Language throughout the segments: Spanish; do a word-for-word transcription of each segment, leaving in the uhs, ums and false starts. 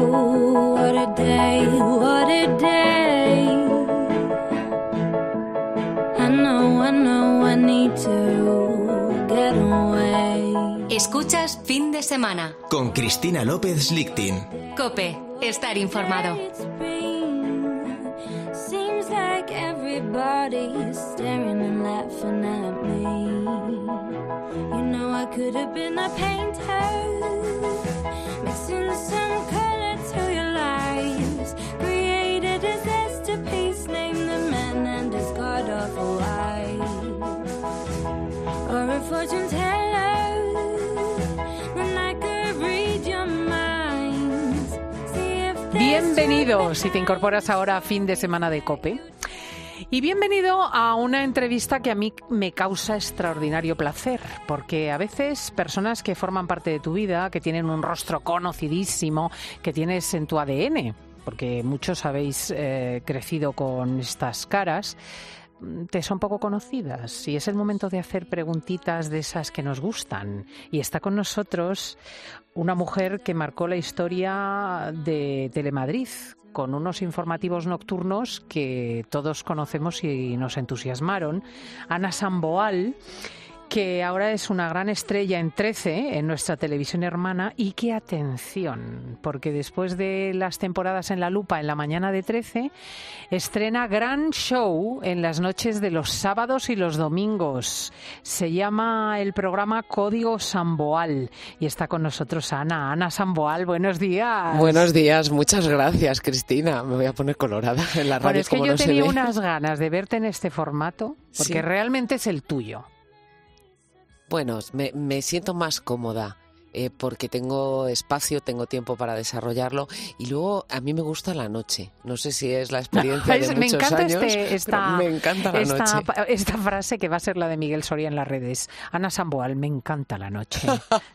Oh, what a day, what a day. I know, I know, I need to get away. Escuchas Fin de Semana con Cristina López Lichtin. COPE, estar informado. Seems like everybody's staring and laughing at me. You know I could have been a painter, mixing some color to your lives. Created a masterpiece, named the man and his god awful wife. Or a fortune teller, then I could read your mind. See if there's Bienvenidos si te incorporas ahora a Fin de Semana de COPE. Y bienvenido a una entrevista que a mí me causa extraordinario placer, porque a veces personas que forman parte de tu vida, que tienen un rostro conocidísimo, que tienes en tu A D N, porque muchos habéis eh, crecido con estas caras, te son poco conocidas y es el momento de hacer preguntitas de esas que nos gustan. Y está con nosotros una mujer que marcó la historia de Telemadrid, con unos informativos nocturnos que todos conocemos y nos entusiasmaron. Ana Samboal, que ahora es una gran estrella en trece, en nuestra televisión hermana, y que atención, porque después de las temporadas en La Lupa en la mañana de trece, estrena gran show en las noches de los sábados y los domingos. Se llama el programa Código Samboal y está con nosotros Ana. Ana Samboal, buenos días. Buenos días, muchas gracias, Cristina. Me voy a poner colorada en la radio. Bueno, es que como yo no tenía se ve. unas ganas de verte en este formato, porque Sí. realmente es el tuyo. Bueno, me, me siento más cómoda eh, porque tengo espacio, tengo tiempo para desarrollarlo y luego a mí me gusta la noche. No sé si es la experiencia de me muchos encanta años, este, esta, pero me encanta la esta, noche. esta frase que va a ser la de Miguel Soria en las redes. Ana Samboal, me encanta la noche.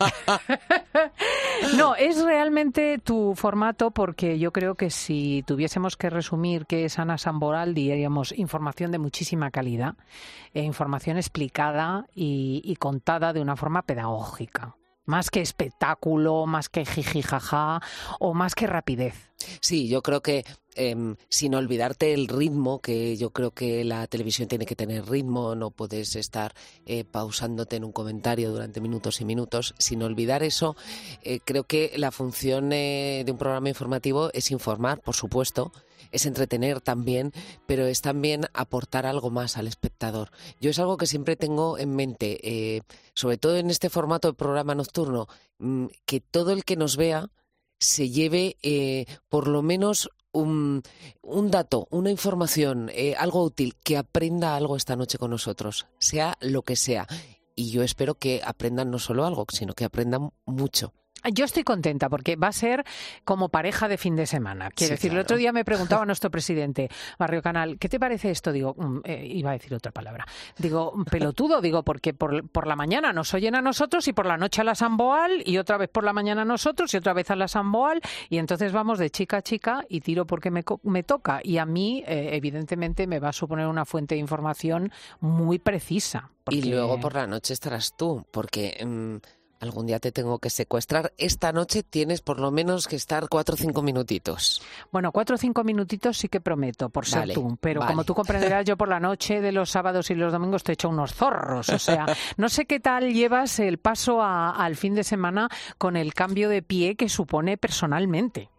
No, es realmente tu formato, porque yo creo que si tuviésemos que resumir qué es Ana Samboal, diríamos información de muchísima calidad, eh, información explicada y, y contada de una forma pedagógica. Más que espectáculo, más que jijijaja o más que rapidez. Sí, yo creo que eh, sin olvidarte el ritmo, que yo creo que la televisión tiene que tener ritmo, no puedes estar eh, pausándote en un comentario durante minutos y minutos. Sin olvidar eso, eh, creo que la función eh, de un programa informativo es informar, por supuesto, es entretener también, pero es también aportar algo más al espectador. Yo es algo que siempre tengo en mente, eh, sobre todo en este formato de programa nocturno, mmm, que todo el que nos vea se lleve eh, por lo menos un, un dato, una información, eh, algo útil, que aprenda algo esta noche con nosotros, sea lo que sea. Y yo espero que aprendan no solo algo, sino que aprendan mucho. Yo estoy contenta porque va a ser como pareja de fin de semana. Quiero Sí, decir, claro. el otro día me preguntaba nuestro presidente, Barrio Canal, ¿qué te parece esto? Digo, mm, eh, iba a decir otra palabra. Digo, pelotudo, digo, porque por, por la mañana nos oyen a nosotros y por la noche a la Samboal y otra vez por la mañana a nosotros y otra vez a la Samboal y entonces vamos de chica a chica y tiro porque me, co- me toca. Y a mí, eh, evidentemente, me va a suponer una fuente de información muy precisa. Porque... Y luego por la noche estarás tú, porque mmm, algún día te tengo que secuestrar. Esta noche tienes por lo menos que estar cuatro o cinco minutitos. Bueno, cuatro o cinco minutitos sí que prometo, por ser Vale, tú. Pero vale. como tú comprenderás, yo por la noche de los sábados y los domingos te he hecho unos zorros. O sea, no sé qué tal llevas el paso a- al fin de semana con el cambio de pie que supone personalmente.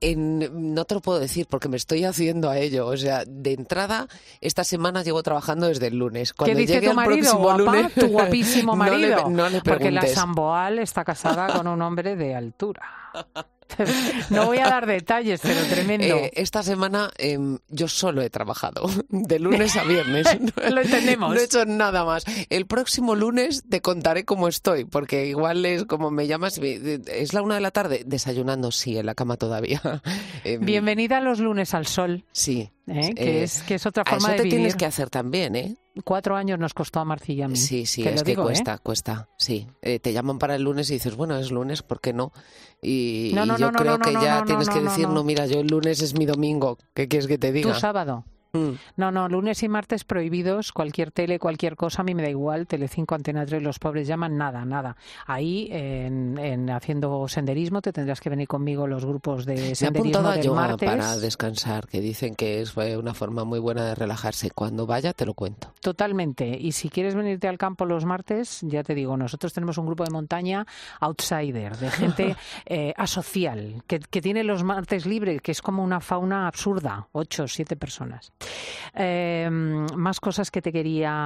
En, no te lo puedo decir porque me estoy haciendo a ello. O sea, de entrada, esta semana llevo trabajando desde el lunes. Cuando ¿Qué dice llegue tu el marido, próximo guapa? lunes, Tu guapísimo no le- marido. no le Porque la preguntes. Samboal está casada con un hombre de altura. No voy a dar detalles, pero tremendo. Eh, esta semana eh, yo solo he trabajado, de lunes a viernes. Lo entendemos. No he hecho nada más. El próximo lunes te contaré cómo estoy, porque igual es como me llamas, es la una de la tarde, desayunando, sí, en la cama todavía. Eh, Bienvenida los lunes al sol. Sí. ¿eh? Que, Eh, es, que es otra a forma eso de te vivir. tienes que hacer también, ¿eh? Cuatro años nos costó a Marcilla y a mí. Sí, sí, Te es lo que digo, cuesta, ¿eh? cuesta, sí. Eh, te llaman para el lunes y dices, bueno, es lunes, ¿por qué no? Y, No, no, y yo no, no, creo no, que no, ya no, tienes no, que no, decir, no. no, mira, yo el lunes es mi domingo, ¿qué quieres que te diga? Tu sábado. Mm. No, no, lunes y martes prohibidos, cualquier tele, cualquier cosa, a mí me da igual, Telecinco, Antena tres, los pobres llaman, nada, nada. Ahí, en, en haciendo senderismo, te tendrás que venir conmigo los grupos de senderismo Me he apuntado a del yoga martes. para descansar, que dicen que es una forma muy buena de relajarse. Cuando vaya te lo cuento. Totalmente. Y si quieres venirte al campo los martes, ya te digo, nosotros tenemos un grupo de montaña outsider, de gente eh, asocial, que, que tiene los martes libres, que es como una fauna absurda, ocho, siete personas. Eh, más cosas que te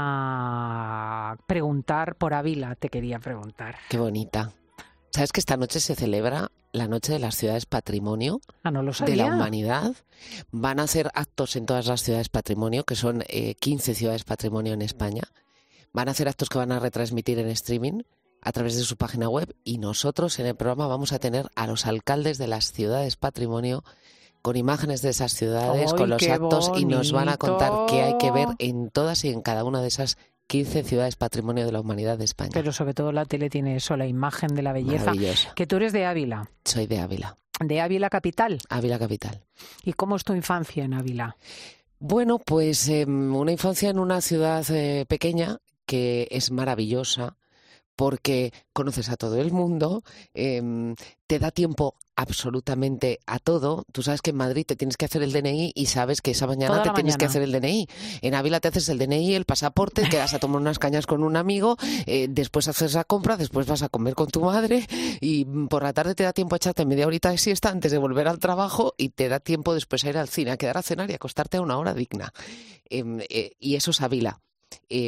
quería preguntar por Ávila, te quería preguntar. Qué bonita. ¿Sabes que esta noche se celebra la Noche de las Ciudades Patrimonio ah, no lo de sabía. la Humanidad? Van a hacer actos en todas las ciudades patrimonio, que son eh, quince ciudades patrimonio en España. Van a hacer actos que van a retransmitir en streaming a través de su página web, y nosotros en el programa vamos a tener a los alcaldes de las ciudades patrimonio con imágenes de esas ciudades, ¡Ay, con los qué actos, y nos van a contar bonito! qué hay que ver en todas y en cada una de esas quince ciudades patrimonio de la humanidad de España. Pero sobre todo la tele tiene eso, la imagen de la belleza. Maravillosa. Que tú eres de Ávila, Soy de Ávila, de Ávila capital. Ávila capital. ¿Y cómo es tu infancia en Ávila? Bueno, pues eh, una infancia en una ciudad eh, pequeña que es maravillosa porque conoces a todo el mundo, eh, te da tiempo absolutamente a todo. Tú sabes que en Madrid te tienes que hacer el D N I y sabes que esa mañana Toda te la tienes mañana. que hacer el D N I. En Ávila te haces el D N I, el pasaporte, quedas a tomar unas cañas con un amigo, eh, después haces la compra, después vas a comer con tu madre y por la tarde te da tiempo a echarte media horita de siesta antes de volver al trabajo y te da tiempo después a ir al cine, a quedar a cenar y a acostarte a una hora digna. Eh, eh, y eso es Ávila. Eh,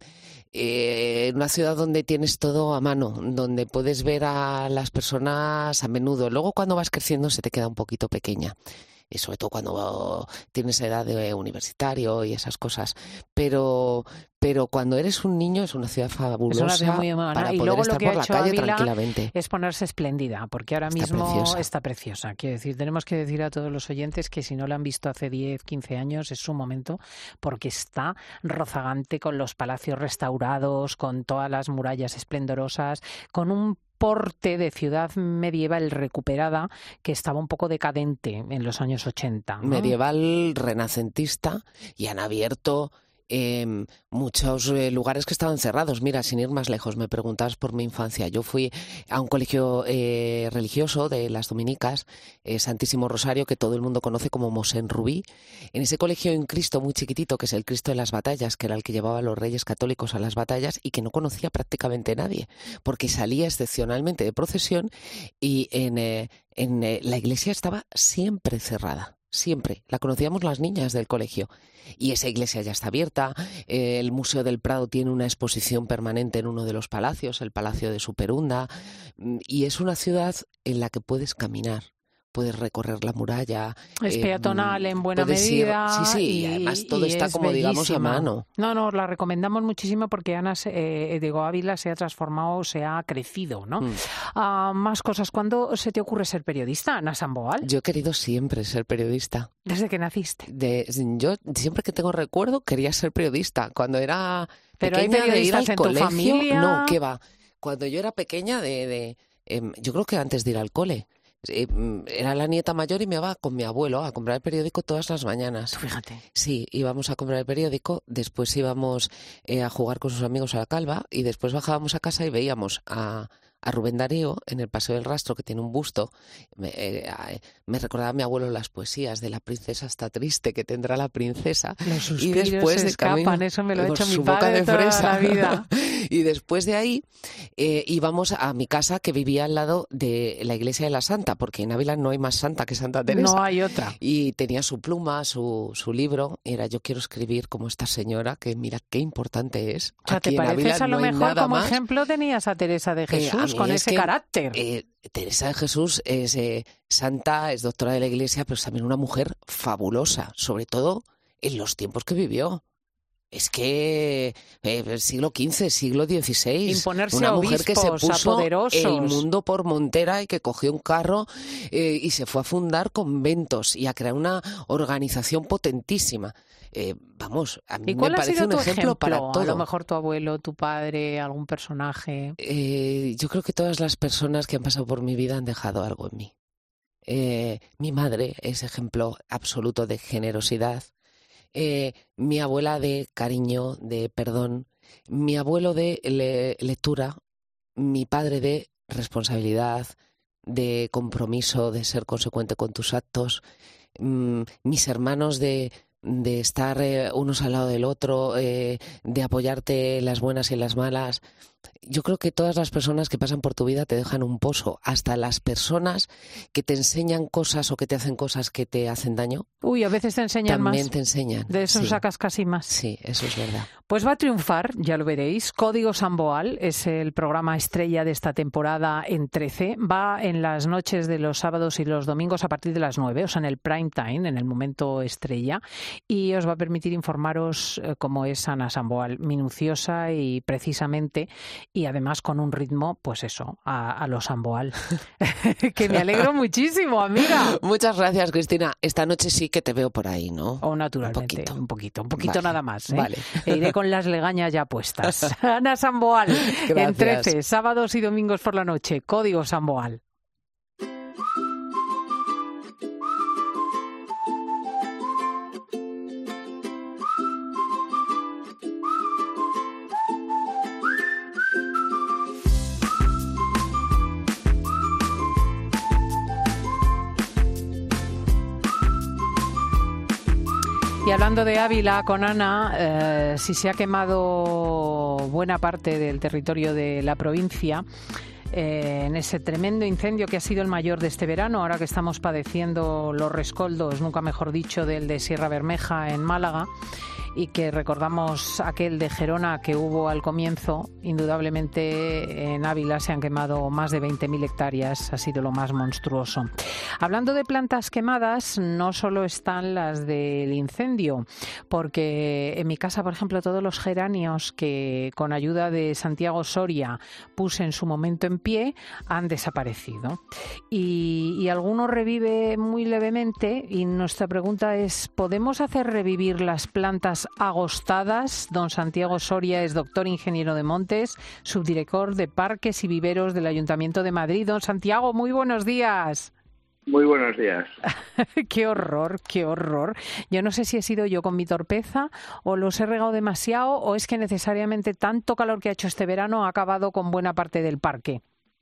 eh, una ciudad donde tienes todo a mano, donde puedes ver a las personas a menudo. Luego cuando vas creciendo se te queda un poquito pequeña, y sobre todo cuando tienes edad de universitario y esas cosas. Pero pero cuando eres un niño es una ciudad fabulosa, Es una ciudad muy humana. para Y poder luego estar lo que por ha la hecho calle Ávila tranquilamente. es ponerse espléndida, porque ahora Está mismo preciosa. está preciosa. Quiero decir, tenemos que decir a todos los oyentes que si no la han visto hace diez, quince años, es su momento, porque está rozagante, con los palacios restaurados, con todas las murallas esplendorosas, con un porte de ciudad medieval recuperada que estaba un poco decadente en los años ochenta, ¿no? Medieval, renacentista, y han abierto eh, muchos eh, lugares que estaban cerrados. Mira, sin ir más lejos, me preguntabas por mi infancia. Yo fui a un colegio eh, religioso de las dominicas, eh, Santísimo Rosario, que todo el mundo conoce como Mosén Rubí. En ese colegio hay un Cristo muy chiquitito, que es el Cristo de las batallas, que era el que llevaba a los reyes católicos a las batallas y que no conocía prácticamente nadie, porque salía excepcionalmente de procesión y en, eh, en eh, la iglesia estaba siempre cerrada. Siempre. La conocíamos las niñas del colegio. Y esa iglesia ya está abierta. Eh, el Museo del Prado tiene una exposición permanente en uno de los palacios, el Palacio de Superunda. Y es una ciudad en la que puedes caminar. Puedes recorrer la muralla. Es eh, peatonal en buena puedes ir- medida. Sí, sí, y, y además todo y está es como, digamos, a bellísima. mano. No, no, la recomendamos muchísimo porque Ana, se- eh, digo, Ávila se ha transformado, se ha crecido, ¿no? Mm. Ah, más cosas. ¿Cuándo se te ocurre ser periodista, Ana Samboal? Yo he querido siempre ser periodista. Desde que naciste. De, yo siempre que tengo recuerdo quería ser periodista. Cuando era Pero hay pequeña de ir periodistas al en tu colegio, familia. no, ¿qué va? Cuando yo era pequeña de, de em, yo creo que antes de ir al cole, eh, era la nieta mayor y me iba con mi abuelo a comprar el periódico todas las mañanas. Tú fíjate. Sí, íbamos a comprar el periódico, después íbamos eh, a jugar con sus amigos a la calva y después bajábamos a casa y veíamos a, a Rubén Darío en el Paseo del Rastro, que tiene un busto. Me, eh, me recordaba a mi abuelo las poesías de la princesa está triste, que tendrá la princesa. Los Y suspiros después se de escapan, camino, eso me lo ha con hecho mi su boca padre de toda fresa. la vida. Y después de ahí eh, íbamos a mi casa, que vivía al lado de la iglesia de la Santa, porque en Ávila no hay más santa que Santa Teresa. No hay otra. Y tenía su pluma, su, su libro, y era yo quiero escribir como esta señora, que mira qué importante es. O sea, Aquí ¿te en Ávila pareces a lo no hay mejor nada como más. ejemplo tenías a Teresa de Eh, a Jesús mí con es ese que, carácter? Eh, Teresa de Jesús es eh, santa, es doctora de la Iglesia, pero es también una mujer fabulosa, sobre todo en los tiempos que vivió. Es que eh, el siglo quince, siglo dieciséis, Imponerse una a mujer que se obispos, a puso poderosos. el mundo por montera y que cogió un carro eh, y se fue a fundar conventos y a crear una organización potentísima. Eh, vamos, a mí ¿Y me cuál ha parece sido un tu ejemplo, ejemplo? para todo. A lo mejor tu abuelo, tu padre, algún personaje. Eh, yo creo que todas las personas que han pasado por mi vida han dejado algo en mí. Eh, mi madre es ejemplo absoluto de generosidad. eh, mi abuela de cariño, de perdón, mi abuelo de le- lectura, mi padre de responsabilidad, de compromiso, de ser consecuente con tus actos, mm, mis hermanos de, de estar eh, unos al lado del otro, eh, de apoyarte en las buenas y en las malas. Yo creo que todas las personas que pasan por tu vida te dejan un pozo, hasta las personas que te enseñan cosas o que te hacen cosas que te hacen daño. Uy, a veces te enseñan También más. te enseñan. De eso sí. sacas casi más. Sí, eso es verdad. Pues va a triunfar, ya lo veréis. Código Samboal es el programa estrella de esta temporada en trece. Va en las noches de los sábados y los domingos a partir de las nueve, o sea, en el prime time, en el momento estrella. Y os va a permitir informaros eh, cómo es Ana Samboal, minuciosa y precisamente, y además con un ritmo, pues eso, a, a lo Samboal. Que me alegro muchísimo, amiga. Muchas gracias, Cristina. Esta noche sí que te veo por ahí, ¿no? O naturalmente, un poquito, un poquito, un poquito vale, nada más. ¿eh? Vale. E iré con las legañas ya puestas. Ana Samboal, en trece, sábados y domingos por la noche. Código Samboal. Y hablando de Ávila con Ana, eh, si se ha quemado buena parte del territorio de la provincia eh, en ese tremendo incendio que ha sido el mayor de este verano, ahora que estamos padeciendo los rescoldos, nunca mejor dicho, del de Sierra Bermeja en Málaga, y que recordamos aquel de Gerona que hubo al comienzo, indudablemente en Ávila se han quemado más de veinte mil hectáreas, ha sido lo más monstruoso. Hablando de plantas quemadas, no solo están las del incendio, porque en mi casa, por ejemplo, todos los geranios que con ayuda de Santiago Soria puse en su momento en pie han desaparecido. Y, y alguno revive muy levemente, y nuestra pregunta es, ¿podemos hacer revivir las plantas agostadas? Don Santiago Soria es doctor ingeniero de montes, subdirector de parques y viveros del Ayuntamiento de Madrid. Don Santiago, muy buenos días. Muy buenos días. Qué horror, qué horror. Yo no sé si he sido yo con mi torpeza o los he regado demasiado o es que necesariamente tanto calor que ha hecho este verano ha acabado con buena parte del parque.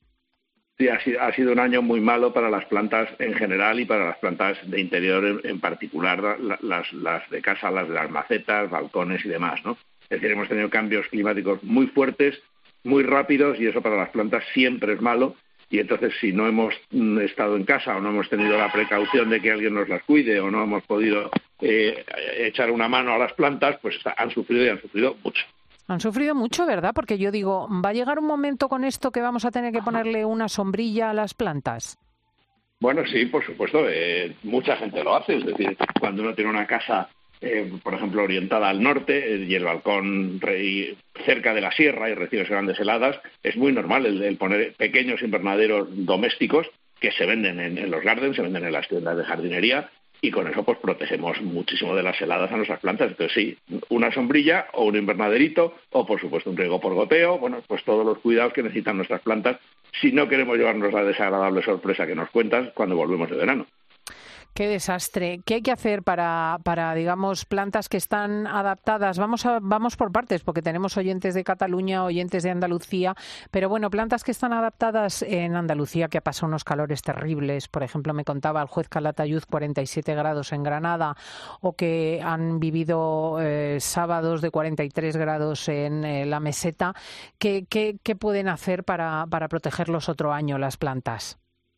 Sí, ha sido, ha sido un año muy malo para las plantas en general y para las plantas de interior en, en particular, las, las de casa, las de las macetas, balcones y demás, ¿no? Es decir, hemos tenido cambios climáticos muy fuertes, muy rápidos, y eso para las plantas siempre es malo. Y entonces, si no hemos estado en casa o no hemos tenido la precaución de que alguien nos las cuide o no hemos podido eh, echar una mano a las plantas, pues han sufrido y han sufrido mucho. Han sufrido mucho, ¿verdad? Porque yo digo, ¿va a llegar un momento con esto que vamos a tener que ponerle una sombrilla a las plantas? Bueno, sí, por supuesto. Eh, mucha gente lo hace. Es decir, cuando uno tiene una casa, eh, por ejemplo, orientada al norte eh, y el balcón re- cerca de la sierra y recibes grandes heladas, es muy normal el, el poner pequeños invernaderos domésticos que se venden en, en los gardens, se venden en las tiendas de jardinería, y con eso pues protegemos muchísimo de las heladas a nuestras plantas. Entonces sí, una sombrilla o un invernaderito o por supuesto un riego por goteo, bueno, pues todos los cuidados que necesitan nuestras plantas si no queremos llevarnos la desagradable sorpresa que nos cuentas cuando volvemos de verano. Qué desastre. ¿Qué hay que hacer para, para digamos, plantas que están adaptadas? Vamos a, vamos por partes, porque tenemos oyentes de Cataluña, oyentes de Andalucía, pero bueno, plantas que están adaptadas en Andalucía, que ha pasado unos calores terribles. Por ejemplo, me contaba el juez Calatayud cuarenta y siete grados en Granada, o que han vivido eh, sábados de cuarenta y tres grados en eh, la meseta. ¿Qué, qué, qué pueden hacer para, para protegerlos otro año las plantas?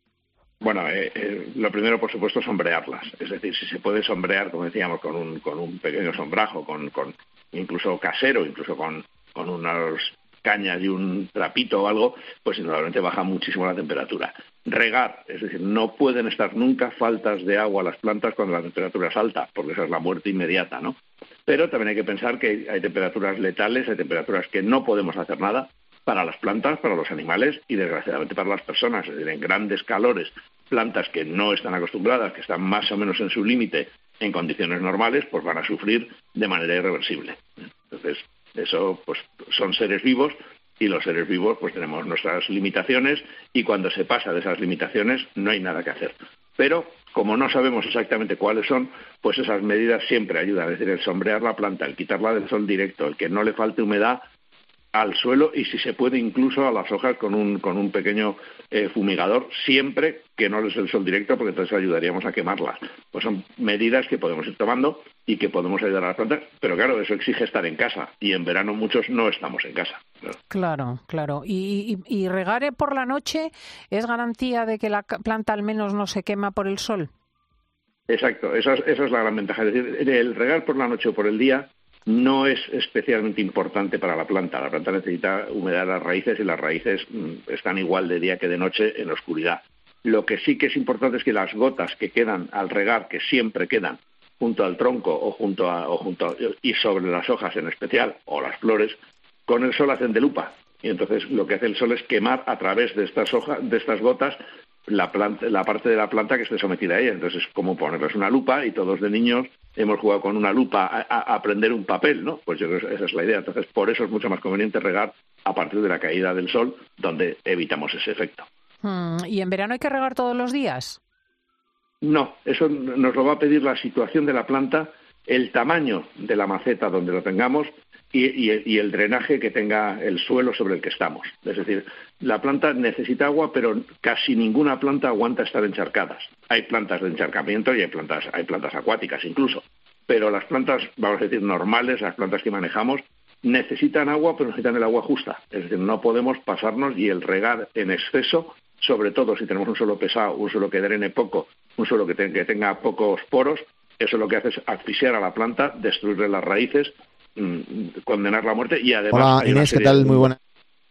Bueno, eh, eh, lo primero, por supuesto, es sombrearlas. Es decir, si se puede sombrear, como decíamos, con un, con un pequeño sombrajo, con, con incluso casero, incluso con, con unas cañas y un trapito o algo, pues indudablemente baja muchísimo la temperatura. Regar, es decir, no pueden estar nunca faltas de agua a las plantas cuando la temperatura es alta, porque esa es la muerte inmediata, ¿no? Pero también hay que pensar que hay temperaturas letales, hay temperaturas que no podemos hacer nada para las plantas, para los animales y desgraciadamente para las personas. Es decir, en grandes calores, plantas que no están acostumbradas, que están más o menos en su límite en condiciones normales, pues van a sufrir de manera irreversible. Entonces, eso pues son seres vivos y los seres vivos pues tenemos nuestras limitaciones y cuando se pasa de esas limitaciones no hay nada que hacer. Pero como no sabemos exactamente cuáles son, pues esas medidas siempre ayudan. Es decir, el sombrear la planta, el quitarla del sol directo, el que no le falte humedad al suelo y si se puede incluso a las hojas con un con un pequeño eh, fumigador, siempre que no les dé el sol directo, porque entonces ayudaríamos a quemarlas. Pues son medidas que podemos ir tomando y que podemos ayudar a las plantas, pero claro, eso exige estar en casa y en verano muchos no estamos en casa. Claro, claro. claro. ¿Y, y, y regar por la noche es garantía de que la planta al menos no se quema por el sol? Exacto, esa es, esa es la gran ventaja. Es decir, el regar por la noche o por el día no es especialmente importante para la planta. La planta necesita humedad a las raíces y las raíces mmm, están igual de día que de noche en la oscuridad. Lo que sí que es importante es que las gotas que quedan al regar, que siempre quedan junto al tronco o junto a, o junto a, y sobre las hojas en especial, o las flores, con el sol hacen de lupa. Y entonces lo que hace el sol es quemar a través de estas hojas, de estas gotas, la, planta, la parte de la planta que esté sometida a ella. Entonces es como ponerles una lupa, y todos de niños hemos jugado con una lupa a, a, a prender un papel, ¿no? Pues yo creo que esa es la idea. Entonces por eso es mucho más conveniente regar a partir de la caída del sol, donde evitamos ese efecto. Hmm, ¿y en verano hay que regar todos los días? No, eso nos lo va a pedir la situación de la planta, el tamaño de la maceta donde lo tengamos y, y, y el drenaje que tenga el suelo sobre el que estamos. Es decir, la planta necesita agua, pero casi ninguna planta aguanta estar encharcadas. Hay plantas de encharcamiento y hay plantas, hay plantas acuáticas incluso, pero las plantas, vamos a decir, normales, las plantas que manejamos, necesitan agua, pero necesitan el agua justa. Es decir, no podemos pasarnos, y el regar en exceso, sobre todo si tenemos un suelo pesado, un suelo que drene poco, un suelo que, te, que tenga pocos poros, eso lo que hace es asfixiar a la planta, destruirle las raíces, mmm, condenar la muerte y además... Hola Inés, ¿qué tal? De, Muy buena.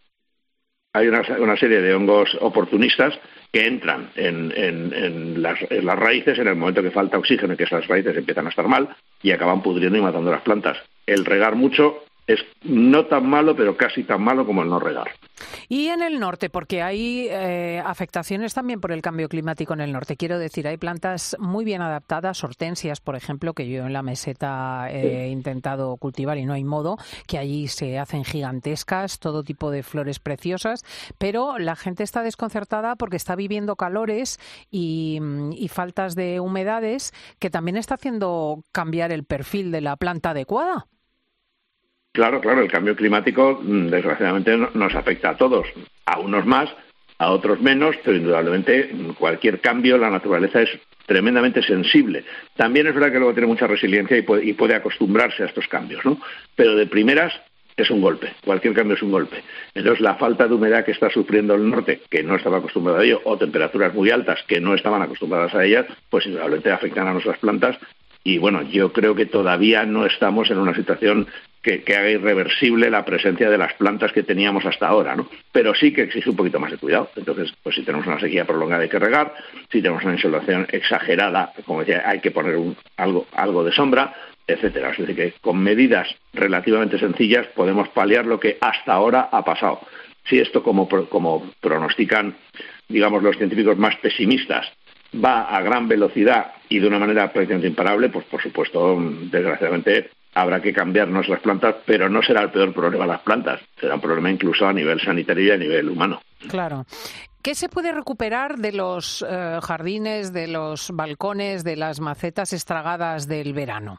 Hay una, una serie de hongos oportunistas que entran en, en, en, las, en las raíces en el momento que falta oxígeno y que esas raíces empiezan a estar mal y acaban pudriendo y matando las plantas. El regar mucho es no tan malo, pero casi tan malo como el no regar. Y en el norte, porque hay eh, afectaciones también por el cambio climático en el norte. Quiero decir, hay plantas muy bien adaptadas, hortensias, por ejemplo, que yo en la meseta he intentado cultivar y no hay modo, que allí se hacen gigantescas, todo tipo de flores preciosas, pero la gente está desconcertada porque está viviendo calores y, y faltas de humedades que también está haciendo cambiar el perfil de la planta adecuada. Claro, claro, el cambio climático desgraciadamente nos afecta a todos, a unos más, a otros menos, pero indudablemente cualquier cambio, la naturaleza es tremendamente sensible. También es verdad que luego tiene mucha resiliencia y puede, y puede acostumbrarse a estos cambios, ¿no? Pero de primeras es un golpe, cualquier cambio es un golpe. Entonces la falta de humedad que está sufriendo el norte, que no estaba acostumbrado a ello, o temperaturas muy altas que no estaban acostumbradas a ellas, pues indudablemente afectan a nuestras plantas. Y bueno, yo creo que todavía no estamos en una situación que, que haga irreversible la presencia de las plantas que teníamos hasta ahora, ¿no? Pero sí que exige un poquito más de cuidado. Entonces, pues si tenemos una sequía prolongada hay que regar, si tenemos una insolación exagerada, como decía, hay que poner un, algo, algo de sombra, etcétera. Es decir, que con medidas relativamente sencillas podemos paliar lo que hasta ahora ha pasado. Si esto, como, como pronostican, digamos, los científicos más pesimistas, va a gran velocidad y de una manera prácticamente imparable, pues por supuesto, desgraciadamente, habrá que cambiar nuestras plantas, pero no será el peor problema las plantas, será un problema incluso a nivel sanitario y a nivel humano. Claro. ¿Qué se puede recuperar de los eh, jardines, de los balcones, de las macetas estragadas del verano?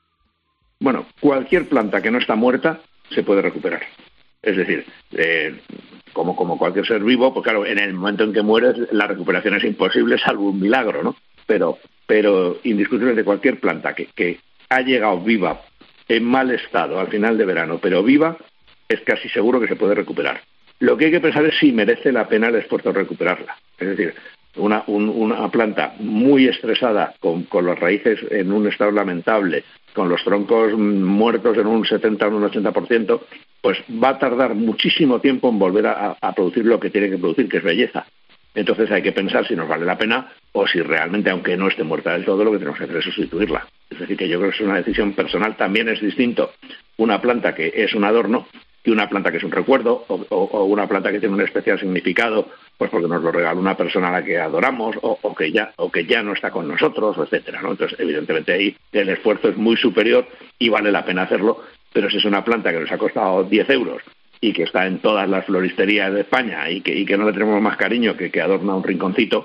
Bueno, cualquier planta que no está muerta se puede recuperar. Es decir, eh, como, como cualquier ser vivo, pues claro, en el momento en que mueres la recuperación es imposible, salvo un milagro, ¿no? Pero, pero indiscutiblemente cualquier planta que, que ha llegado viva, en mal estado, al final de verano, pero viva, es casi seguro que se puede recuperar. Lo que hay que pensar es si merece la pena el esfuerzo de recuperarla. Es decir, una, un, una planta muy estresada, con, con las raíces en un estado lamentable, con los troncos muertos en un setenta o un ochenta por ciento, pues va a tardar muchísimo tiempo en volver a, a producir lo que tiene que producir, que es belleza. Entonces hay que pensar si nos vale la pena o si realmente, aunque no esté muerta del todo, lo que tenemos que hacer es sustituirla. Es decir, que yo creo que es una decisión personal. También es distinto una planta que es un adorno que una planta que es un recuerdo o, o, o una planta que tiene un especial significado, pues porque nos lo regaló una persona a la que adoramos o, o que ya o que ya no está con nosotros, etcétera, ¿no? Entonces, evidentemente ahí el esfuerzo es muy superior y vale la pena hacerlo, pero si es una planta que nos ha costado diez euros y que está en todas las floristerías de España y que, y que no le tenemos más cariño que que adorna un rinconcito,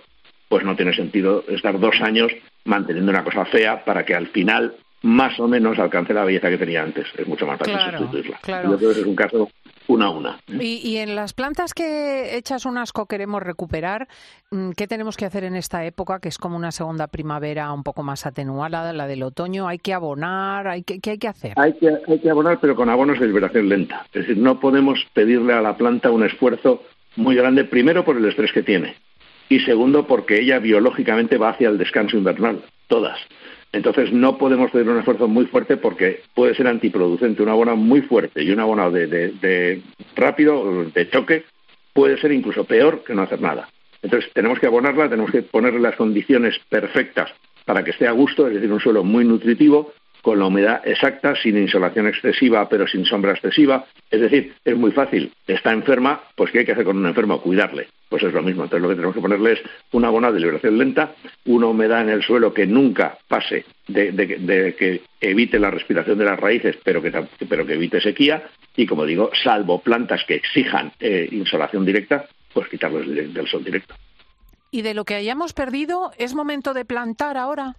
pues no tiene sentido estar dos años manteniendo una cosa fea para que al final más o menos alcance la belleza que tenía antes. Es mucho más fácil claro, sustituirla. Claro. Yo creo que es un caso una a una. Y, y en las plantas que hechas un asco queremos recuperar, ¿qué tenemos que hacer en esta época, que es como una segunda primavera un poco más atenuada, la del otoño? ¿Hay que abonar? ¿Hay que, ¿Qué hay que hacer? Hay que, hay que abonar, pero con abonos de liberación lenta. Es decir, no podemos pedirle a la planta un esfuerzo muy grande, primero por el estrés que tiene, y segundo porque ella biológicamente va hacia el descanso invernal, todas. Entonces no podemos pedir un esfuerzo muy fuerte porque puede ser antiproducente. Un abono muy fuerte y un abono de, de, de rápido, de choque, puede ser incluso peor que no hacer nada. Entonces tenemos que abonarla, tenemos que ponerle las condiciones perfectas para que esté a gusto, es decir, un suelo muy nutritivo, con la humedad exacta, sin insolación excesiva, pero sin sombra excesiva. Es decir, es muy fácil. Está enferma, pues ¿qué hay que hacer con un enfermo? Cuidarle. Pues es lo mismo. Entonces lo que tenemos que ponerle es una abono de liberación lenta, una humedad en el suelo que nunca pase, de, de, de que evite la respiración de las raíces, pero que, pero que evite sequía, y como digo, salvo plantas que exijan eh, insolación directa, pues quitarles del, del sol directo. ¿Y de lo que hayamos perdido, es momento de plantar ahora?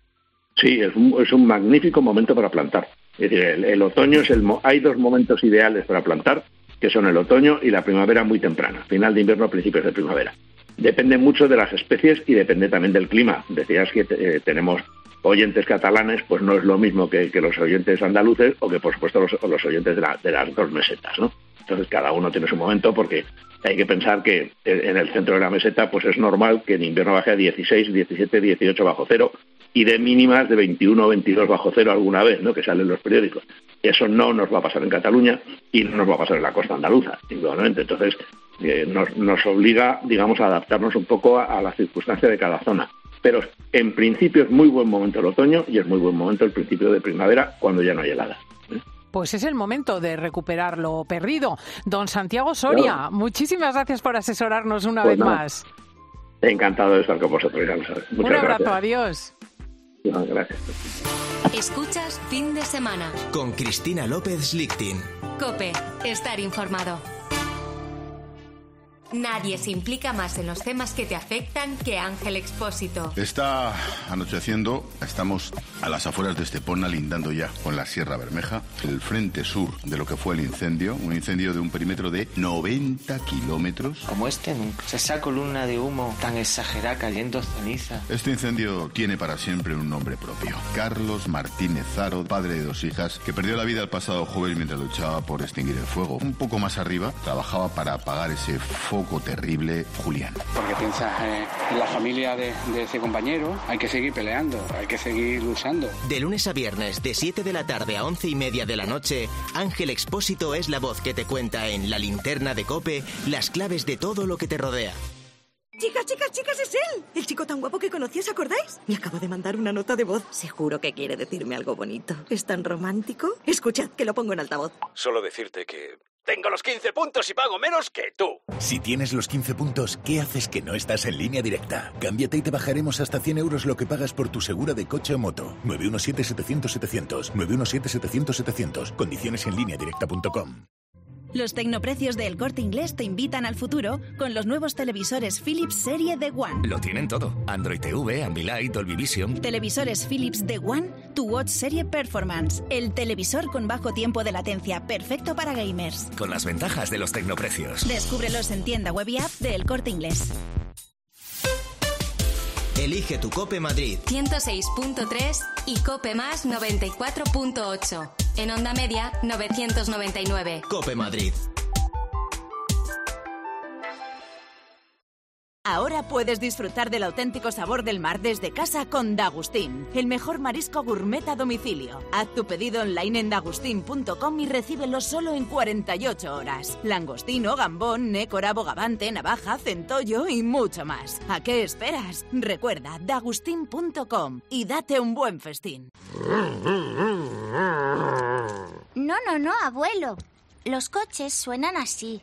Sí, es un, es un magnífico momento para plantar. Es decir, el, el otoño es el... Hay dos momentos ideales para plantar, que son el otoño y la primavera muy temprana, final de invierno, principios de primavera. Depende mucho de las especies y depende también del clima. Decías que eh, tenemos oyentes catalanes, pues no es lo mismo que, que los oyentes andaluces o que, por supuesto, los, los oyentes de, la, de las dos mesetas, ¿no? Entonces, cada uno tiene su momento porque hay que pensar que en el centro de la meseta pues es normal que en invierno baje a dieciséis, diecisiete, dieciocho bajo cero y de mínimas de veintiuno o veintidós bajo cero alguna vez, ¿no?, que salen los periódicos. Eso no nos va a pasar en Cataluña y no nos va a pasar en la costa andaluza, indudablemente. Entonces, eh, nos, nos obliga, digamos, a adaptarnos un poco a, a la circunstancia de cada zona. Pero en principio es muy buen momento el otoño y es muy buen momento el principio de primavera cuando ya no hay heladas. Pues es el momento de recuperar lo perdido. Don Santiago Soria, claro. Muchísimas gracias por asesorarnos una pues vez nada. más. Encantado de estar con vosotros, ya lo sabes. Muchas Un abrazo, gracias. Adiós. No, gracias. Escuchas Fin de Semana. Con Cristina López Lichtin. COPE, estar informado. Nadie se implica más en los temas que te afectan que Ángel Expósito. Está anocheciendo, estamos a las afueras de Estepona, lindando ya con la Sierra Bermeja, el frente sur de lo que fue el incendio, un incendio de un perímetro de noventa kilómetros. Como este nunca. Esa columna de humo tan exagerada cayendo ceniza. Este incendio tiene para siempre un nombre propio. Carlos Martínez Zaro, padre de dos hijas, que perdió la vida el pasado jueves mientras luchaba por extinguir el fuego. Un poco más arriba, trabajaba para apagar ese fuego poco terrible, Julián. Porque piensas eh, en la familia de, de ese compañero, hay que seguir peleando, hay que seguir luchando. De lunes a viernes, de siete de la tarde a once y media de la noche, Ángel Expósito es la voz que te cuenta en La Linterna de COPE las claves de todo lo que te rodea. Chicas, chicas, chicas, es él. El chico tan guapo que conocí, ¿os acordáis? Me acabo de mandar una nota de voz. Seguro que quiere decirme algo bonito. ¿Es tan romántico? Escuchad, que lo pongo en altavoz. Solo decirte que tengo los quince puntos y pago menos que tú. Si tienes los quince puntos, ¿qué haces que no estás en Línea Directa? Cámbiate y te bajaremos hasta cien euros lo que pagas por tu segura de coche o moto. nueve uno siete, setecientos, setecientos. nueve uno siete, setecientos, setecientos. Condiciones en línea directa punto com. Los tecnoprecios de El Corte Inglés te invitan al futuro con los nuevos televisores Philips Serie D One. Lo tienen todo. Android T V, Ambilight, Dolby Vision. Televisores Philips D One, tu Watch Serie Performance. El televisor con bajo tiempo de latencia, perfecto para gamers. Con las ventajas de los tecnoprecios. Descúbrelos en tienda web y app de El Corte Inglés. Elige tu COPE Madrid. ciento seis punto tres y COPE Más noventa y cuatro punto ocho. En onda media, novecientos noventa y nueve. COPE Madrid. Ahora puedes disfrutar del auténtico sabor del mar desde casa con Dagustín, el mejor marisco gourmet a domicilio. Haz tu pedido online en dagustín punto com y recíbelo solo en cuarenta y ocho horas. Langostino, gambón, nécora, bogavante, navaja, centollo y mucho más. ¿A qué esperas? Recuerda, dagustín punto com y date un buen festín. No, no, no, abuelo. Los coches suenan así.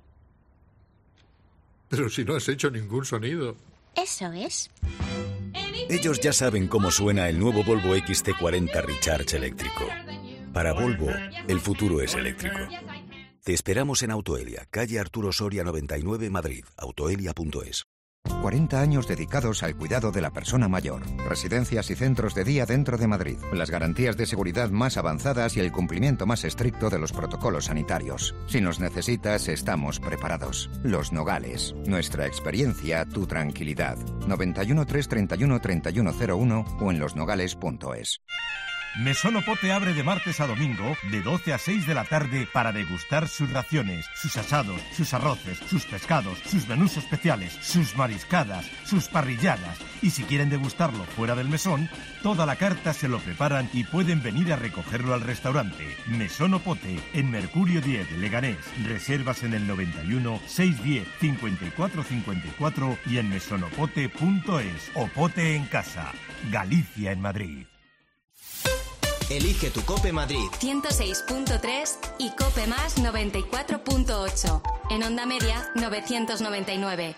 Pero si no has hecho ningún sonido. Eso es. Ellos ya saben cómo suena el nuevo Volvo X C cuarenta Recharge eléctrico. Para Volvo, el futuro es eléctrico. Te esperamos en Autoelia, calle Arturo Soria noventa y nueve, Madrid. autoelia punto es. cuarenta años dedicados al cuidado de la persona mayor. Residencias y centros de día dentro de Madrid. Las garantías de seguridad más avanzadas y el cumplimiento más estricto de los protocolos sanitarios. Si nos necesitas, estamos preparados. Los Nogales. Nuestra experiencia, tu tranquilidad. noventa y uno, trescientos treinta y uno, treinta y uno cero uno o en los nogales punto es. Mesón Opote abre de martes a domingo de doce a seis de la tarde para degustar sus raciones, sus asados, sus arroces, sus pescados, sus menús especiales, sus mariscadas, sus parrilladas. Y si quieren degustarlo fuera del mesón, toda la carta se lo preparan y pueden venir a recogerlo al restaurante. Mesón Opote, en Mercurio diez, Leganés. Reservas en el noventa y uno, seiscientos diez, cincuenta y cuatro cincuenta y cuatro y en mesonopote punto es. Opote en casa. Galicia en Madrid. Elige tu Cope Madrid. ciento seis punto tres y Cope Más noventa y cuatro punto ocho. En Onda Media, novecientos noventa y nueve.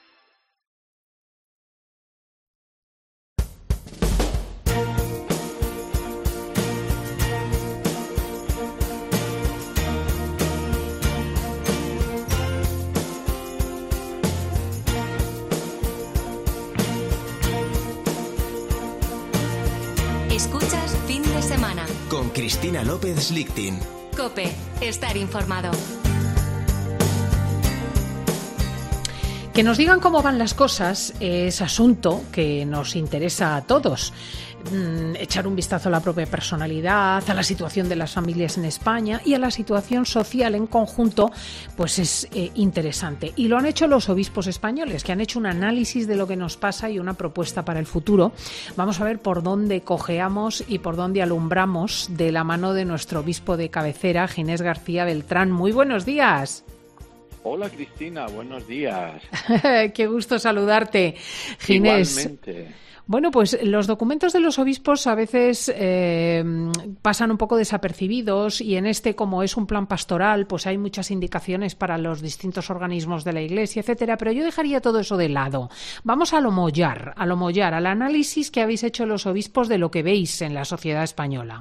Escuchas Fin de Semana con Cristina López Lichtin. COPE, estar informado. Que nos digan cómo van las cosas es asunto que nos interesa a todos. Mm, echar un vistazo a la propia personalidad, a la situación de las familias en España y a la situación social en conjunto, pues es eh, interesante. Y lo han hecho los obispos españoles, que han hecho un análisis de lo que nos pasa y una propuesta para el futuro. Vamos a ver por dónde cojeamos y por dónde alumbramos de la mano de nuestro obispo de cabecera, Ginés García Beltrán. Muy buenos días. Hola Cristina, buenos días. Qué gusto saludarte, Ginés. Igualmente. Bueno, pues los documentos de los obispos a veces eh, pasan un poco desapercibidos y en este, como es un plan pastoral, pues hay muchas indicaciones para los distintos organismos de la Iglesia, etcétera, pero yo dejaría todo eso de lado. Vamos a lo mollar, a lo mollar, al análisis que habéis hecho los obispos de lo que veis en la sociedad española.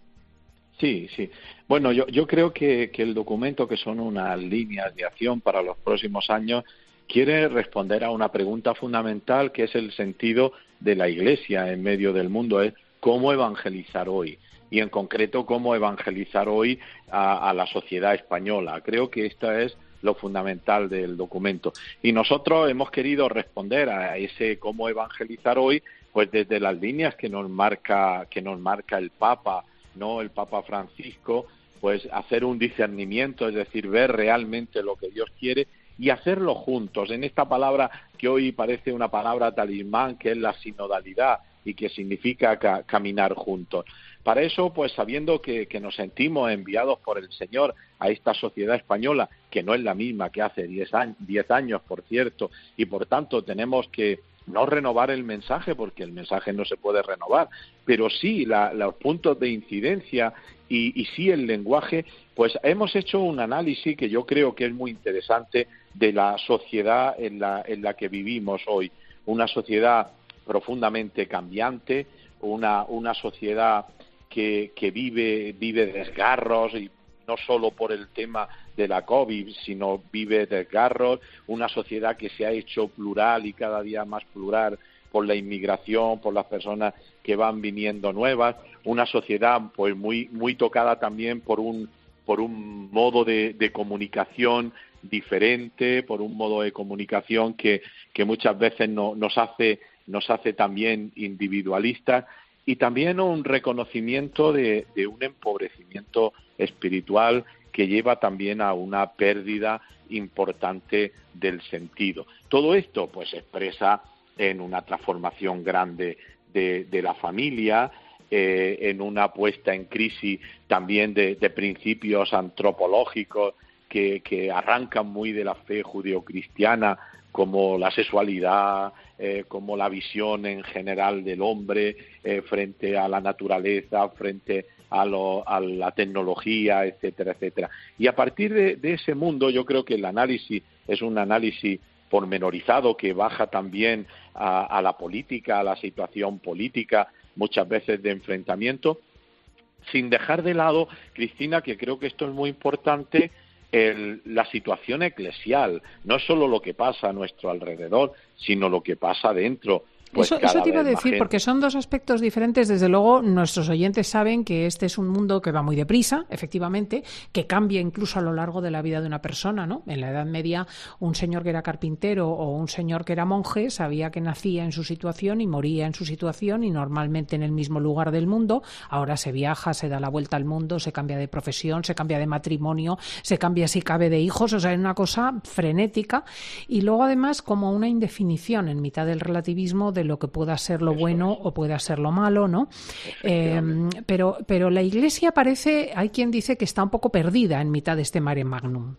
Sí, sí. Bueno, yo, yo creo que, que el documento, que son unas líneas de acción para los próximos años, quiere responder a una pregunta fundamental, que es el sentido de la Iglesia en medio del mundo, es cómo evangelizar hoy, y en concreto cómo evangelizar hoy a, a la sociedad española. Creo que esto es lo fundamental del documento. Y nosotros hemos querido responder a ese cómo evangelizar hoy, pues desde las líneas que nos marca, que nos marca el Papa, no el Papa Francisco, pues hacer un discernimiento, es decir, ver realmente lo que Dios quiere y hacerlo juntos, en esta palabra que hoy parece una palabra talismán, que es la sinodalidad y que significa ca- caminar juntos. Para eso, pues sabiendo que, que nos sentimos enviados por el Señor a esta sociedad española, que no es la misma que hace diez años, diez años, por cierto, y por tanto tenemos que no renovar el mensaje, porque el mensaje no se puede renovar, pero sí la, los puntos de incidencia y, y sí el lenguaje, pues hemos hecho un análisis que yo creo que es muy interesante de la sociedad en la, en la que vivimos hoy. Una sociedad profundamente cambiante, una, una sociedad que, que vive, vive desgarros, y no solo por el tema de la COVID, sino vive desgarros, una sociedad que se ha hecho plural y cada día más plural por la inmigración, por las personas que van viniendo nuevas, una sociedad pues muy muy tocada también por un por un modo de, de comunicación diferente, por un modo de comunicación que, que muchas veces no, nos hace nos hace también individualistas, y también un reconocimiento de, de un empobrecimiento espiritual que lleva también a una pérdida importante del sentido. Todo esto pues se expresa en una transformación grande de, de la familia, eh, en una puesta en crisis también de, de principios antropológicos que, que arrancan muy de la fe judeocristiana, como la sexualidad, eh, como la visión en general del hombre eh, frente a la naturaleza, frente a, lo, a la tecnología, etcétera, etcétera. Y a partir de, de ese mundo, yo creo que el análisis es un análisis pormenorizado que baja también a, a la política, a la situación política, muchas veces de enfrentamiento, sin dejar de lado, Cristina, que creo que esto es muy importante, el, la situación eclesial, no es solo lo que pasa a nuestro alrededor, sino lo que pasa dentro. Pues eso, eso te iba a decir, porque son dos aspectos diferentes. Desde luego, nuestros oyentes saben que este es un mundo que va muy deprisa, efectivamente, que cambia incluso a lo largo de la vida de una persona, ¿no? En la Edad Media, un señor que era carpintero o un señor que era monje sabía que nacía en su situación y moría en su situación, y normalmente en el mismo lugar del mundo. Ahora se viaja, se da la vuelta al mundo, se cambia de profesión, se cambia de matrimonio, se cambia, si cabe, de hijos. O sea, es una cosa frenética. Y luego, además, como una indefinición en mitad del relativismo de lo que pueda ser lo Eso bueno es. o pueda ser lo malo, ¿no? Eh, pero, pero la Iglesia parece, hay quien dice que está un poco perdida en mitad de este mare magnum.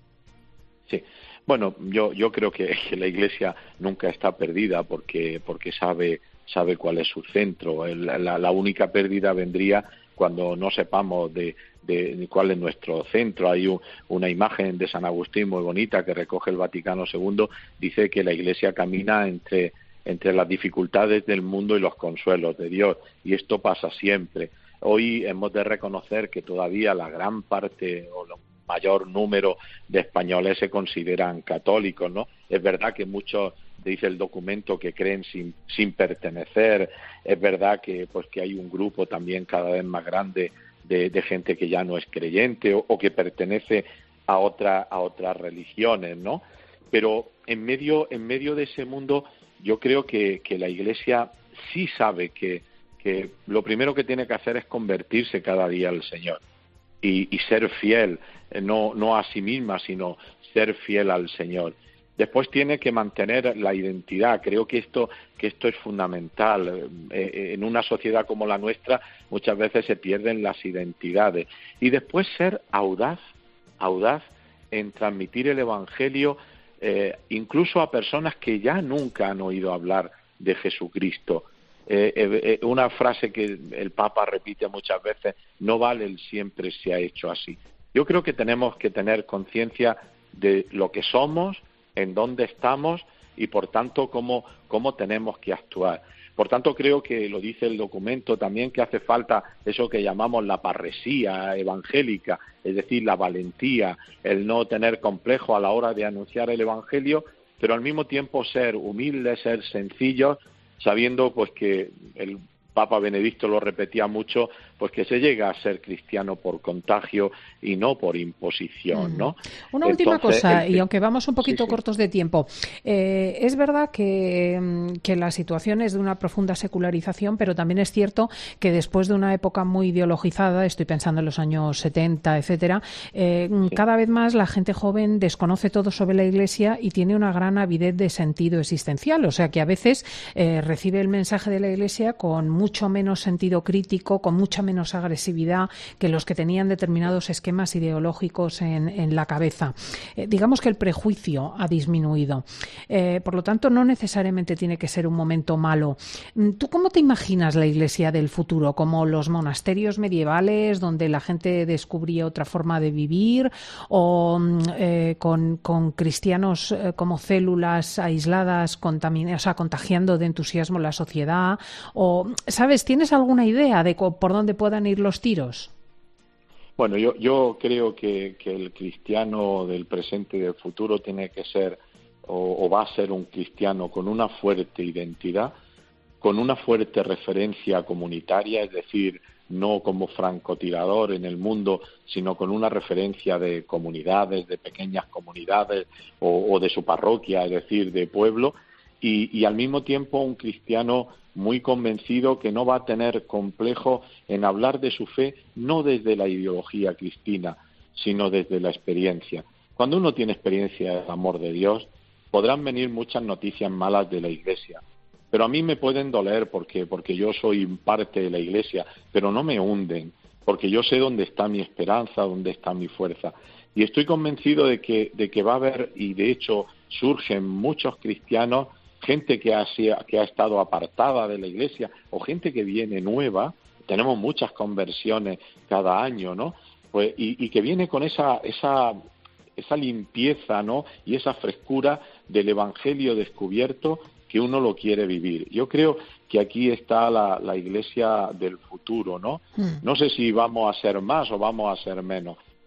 Sí, bueno, yo yo creo que, que la Iglesia nunca está perdida porque porque sabe sabe cuál es su centro. El, la, la única pérdida vendría cuando no sepamos de, de cuál es nuestro centro. Hay un, una imagen de San Agustín muy bonita que recoge el Vaticano segundo, dice que la Iglesia camina entre entre las dificultades del mundo y los consuelos de Dios, y esto pasa siempre. Hoy hemos de reconocer que todavía la gran parte o el mayor número de españoles se consideran católicos, ¿no? Es verdad que muchos, dice el documento, que creen sin, sin pertenecer. Es verdad que pues que hay un grupo también cada vez más grande de, de gente que ya no es creyente o, o que pertenece a otra a otras religiones, ¿no? Pero en medio en medio de ese mundo, yo creo que, que la Iglesia sí sabe que, que lo primero que tiene que hacer es convertirse cada día al Señor y, y ser fiel, no, no a sí misma, sino ser fiel al Señor. Después tiene que mantener la identidad. Creo que esto, que esto es fundamental. Eh, en una sociedad como la nuestra muchas veces se pierden las identidades. Y después ser audaz, audaz en transmitir el Evangelio, Eh, incluso a personas que ya nunca han oído hablar de Jesucristo. Eh, eh, una frase que el Papa repite muchas veces: no vale el siempre se ha hecho así. Yo creo que tenemos que tener conciencia de lo que somos, en dónde estamos y, por tanto, cómo, cómo tenemos que actuar. Por tanto, creo que, lo dice el documento también, que hace falta eso que llamamos la parresía evangélica, es decir, la valentía, el no tener complejo a la hora de anunciar el Evangelio, pero al mismo tiempo ser humildes, ser sencillos, sabiendo pues que el Papa Benedicto lo repetía mucho, pues que se llega a ser cristiano por contagio y no por imposición, ¿no? Una última Entonces, cosa, el... y aunque vamos un poquito sí, sí. cortos de tiempo, eh, es verdad que, que la situación es de una profunda secularización, pero también es cierto que después de una época muy ideologizada, estoy pensando en los años setenta, etcétera, eh, sí. cada vez más la gente joven desconoce todo sobre la Iglesia y tiene una gran avidez de sentido existencial, o sea que a veces eh, recibe el mensaje de la Iglesia con mucho menos sentido crítico, con mucha menos agresividad que los que tenían determinados esquemas ideológicos en, en la cabeza. Eh, digamos que el prejuicio ha disminuido. Eh, por lo tanto, no necesariamente tiene que ser un momento malo. ¿Tú cómo te imaginas la Iglesia del futuro? ¿Como los monasterios medievales, donde la gente descubría otra forma de vivir? ¿O eh, con, con cristianos eh, como células aisladas, contamin- o sea, contagiando de entusiasmo la sociedad? ¿O ¿sabes? ¿Tienes alguna idea de co- por dónde puedan ir los tiros? Bueno, yo, yo creo que, que el cristiano del presente y del futuro tiene que ser, o, o va a ser un cristiano con una fuerte identidad, con una fuerte referencia comunitaria, es decir, no como francotirador en el mundo, sino con una referencia de comunidades, de pequeñas comunidades, o, o de su parroquia, es decir, de pueblo, y, y al mismo tiempo un cristiano muy convencido que no va a tener complejo en hablar de su fe, no desde la ideología cristina, sino desde la experiencia. Cuando uno tiene experiencia del amor de Dios, podrán venir muchas noticias malas de la Iglesia, pero a mí me pueden doler porque, porque yo soy parte de la Iglesia, pero no me hunden, porque yo sé dónde está mi esperanza, dónde está mi fuerza. Y estoy convencido de que, de que va a haber, y de hecho surgen muchos cristianos, gente que ha, que ha estado apartada de la Iglesia o gente que viene nueva. Tenemos muchas conversiones cada año, ¿no? Pues, y, y que viene con esa, esa, esa limpieza, ¿no? Y esa frescura del Evangelio descubierto que uno lo quiere vivir. Yo creo que aquí está la, la Iglesia del futuro, ¿no? Mm. No sé si vamos a ser más o vamos a ser menos.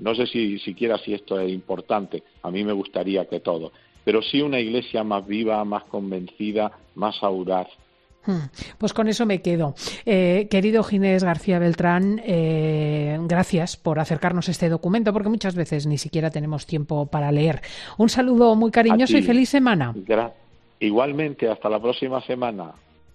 no sé si siquiera si esto es importante, a mí me gustaría que todo, pero sí una Iglesia más viva, más convencida, más audaz. Pues con eso me quedo. Eh, querido Ginés García Beltrán, eh, gracias por acercarnos este documento, porque muchas veces ni siquiera tenemos tiempo para leer. Un saludo muy cariñoso y feliz semana. Gra- Igualmente, hasta la próxima semana.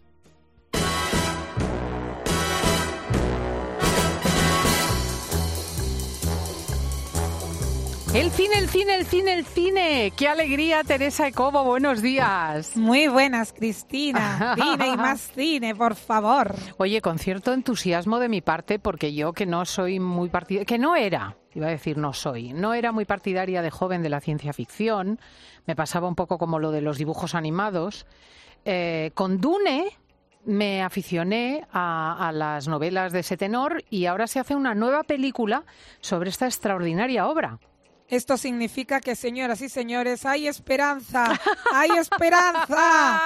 El cine, el cine, el cine, el cine. ¡Qué alegría, Teresa Ecobo! Buenos días. Muy buenas, Cristina. Cine y más cine, por favor. Oye, con cierto entusiasmo de mi parte, porque yo que no soy muy partidaria, que no era, iba a decir no soy, no era muy partidaria de joven de la ciencia ficción, me pasaba un poco como lo de los dibujos animados. Eh, con Dune me aficioné a, a las novelas de ese tenor y ahora se hace una nueva película sobre esta extraordinaria obra. Esto significa que, señoras y señores, hay esperanza, hay esperanza.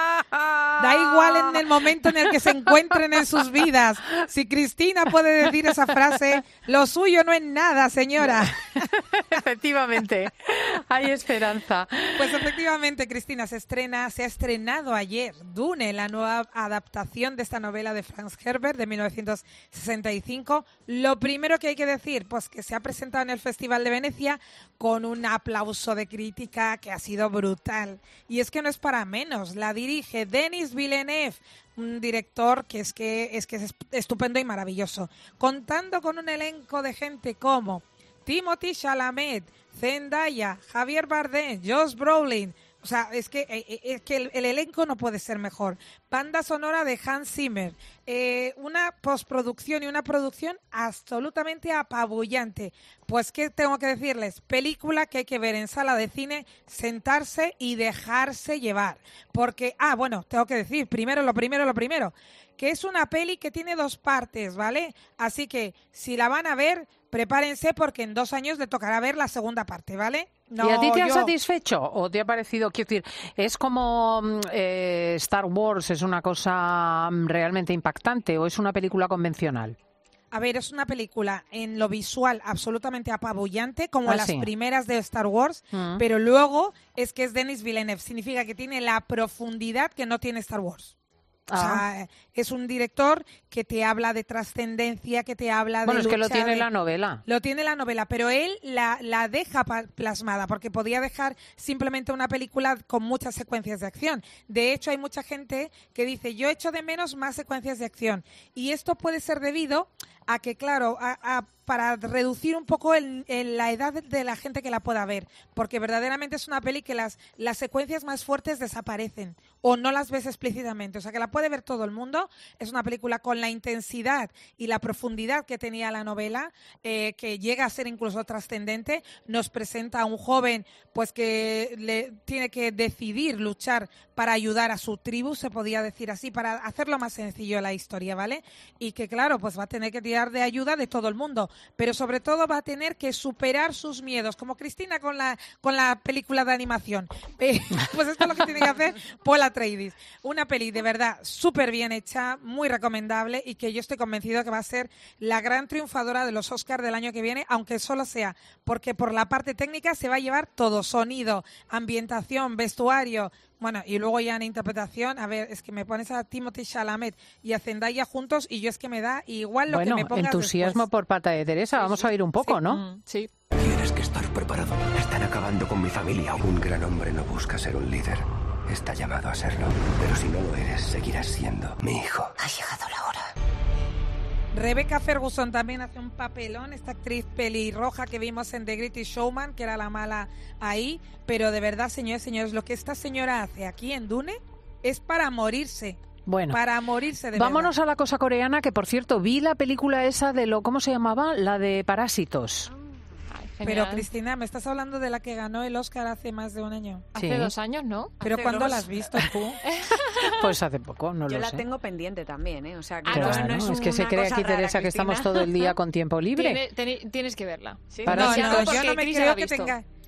Da igual en el momento en el que se encuentren en sus vidas. Si Cristina puede decir esa frase, lo suyo no es nada, señora. Efectivamente, hay esperanza. Pues efectivamente, Cristina, se estrena, se ha estrenado ayer Dune, la nueva adaptación de esta novela de Franz Herbert de mil novecientos sesenta y cinco. Lo primero que hay que decir, pues que se ha presentado en el Festival de Venecia con un aplauso de crítica que ha sido brutal. Y es que no es para menos, la dirige Denis Villeneuve, un director que es que es que es estupendo y maravilloso, contando con un elenco de gente como Timothée Chalamet, Zendaya, Javier Bardem, Josh Brolin. O sea, es que, es que el, el elenco no puede ser mejor. Banda sonora de Hans Zimmer. Eh, una postproducción y una producción absolutamente apabullante. Pues, ¿qué tengo que decirles? Película que hay que ver en sala de cine, sentarse y dejarse llevar. Porque, ah, bueno, tengo que decir, primero, lo primero, lo primero, que es una peli que tiene dos partes, ¿vale? Así que, si la van a ver, prepárense porque en dos años le tocará ver la segunda parte, ¿vale? No, ¿Y a ti te ha yo... satisfecho o te ha parecido, quiero decir, es como eh, Star Wars, es una cosa realmente impactante o es una película convencional? A ver, es una película en lo visual absolutamente apabullante, como ¿Ah, las sí? primeras de Star Wars, Mm. pero luego es que es Denis Villeneuve, significa que tiene la profundidad que no tiene Star Wars. O Ah. sea, es un director que te habla de trascendencia, que te habla de Bueno, es que lo lucha, tiene de- la novela. Lo tiene la novela, pero él la, la deja pa- plasmada, porque podía dejar simplemente una película con muchas secuencias de acción. De hecho, hay mucha gente que dice, yo echo de menos más secuencias de acción. Y esto puede ser debido a que, claro, a, a- para reducir un poco el, el- la edad de la gente que la pueda ver, porque verdaderamente es una peli que las, las secuencias más fuertes desaparecen o no las ves explícitamente, o sea que la puede ver todo el mundo. Es una película con la intensidad y la profundidad que tenía la novela, eh, que llega a ser incluso trascendente. Nos presenta a un joven pues que le tiene que decidir luchar para ayudar a su tribu, se podía decir así, para hacerlo más sencillo la historia, ¿vale? Y que claro, pues va a tener que tirar de ayuda de todo el mundo, pero sobre todo va a tener que superar sus miedos, como Cristina con la con la película de animación. Eh, pues esto es lo que tiene que hacer Paul Atreides. Una peli de verdad súper bien hecha, muy recomendable y que yo estoy convencido que va a ser la gran triunfadora de los Oscars del año que viene, aunque solo sea porque por la parte técnica se va a llevar todo, sonido, ambientación, vestuario. Bueno, y luego ya en interpretación, a ver, es que me pones a Timothée Chalamet y a Zendaya juntos y yo es que me da igual lo Bueno, que me pongas entusiasmo después. por parte de Teresa. Vamos a oír un poco, ¿no? Sí. Tienes que estar preparado. Están acabando con mi familia. Un gran hombre no busca ser un líder. Está llamado a serlo. Pero si no lo eres, seguirás siendo mi hijo. Ha llegado la hora. Rebecca Ferguson también hace un papelón, esta actriz pelirroja que vimos en The Greatest Showman, que era la mala ahí, pero de verdad, señores y señores, lo que esta señora hace aquí en Dune es para morirse. Bueno, para morirse de vámonos verdad. a la cosa coreana, que por cierto, vi la película esa de lo, ¿cómo se llamaba? La de Parásitos. Pero Cristina, me estás hablando de la que ganó el Oscar hace más de un año. Sí. Hace dos años, ¿no? ¿Pero Hace cuándo dos. la has visto tú? Pues hace poco, no Yo lo la sé. tengo pendiente también, ¿eh? O sea, que Claro, no, no es, es que se una cree cosa aquí, rara, Teresa, que Cristina. estamos todo el día con tiempo libre. Tiene- teni- tienes que verla. No, Parásitos. no, yo Porque no me Cris creo la ha que visto. tenga...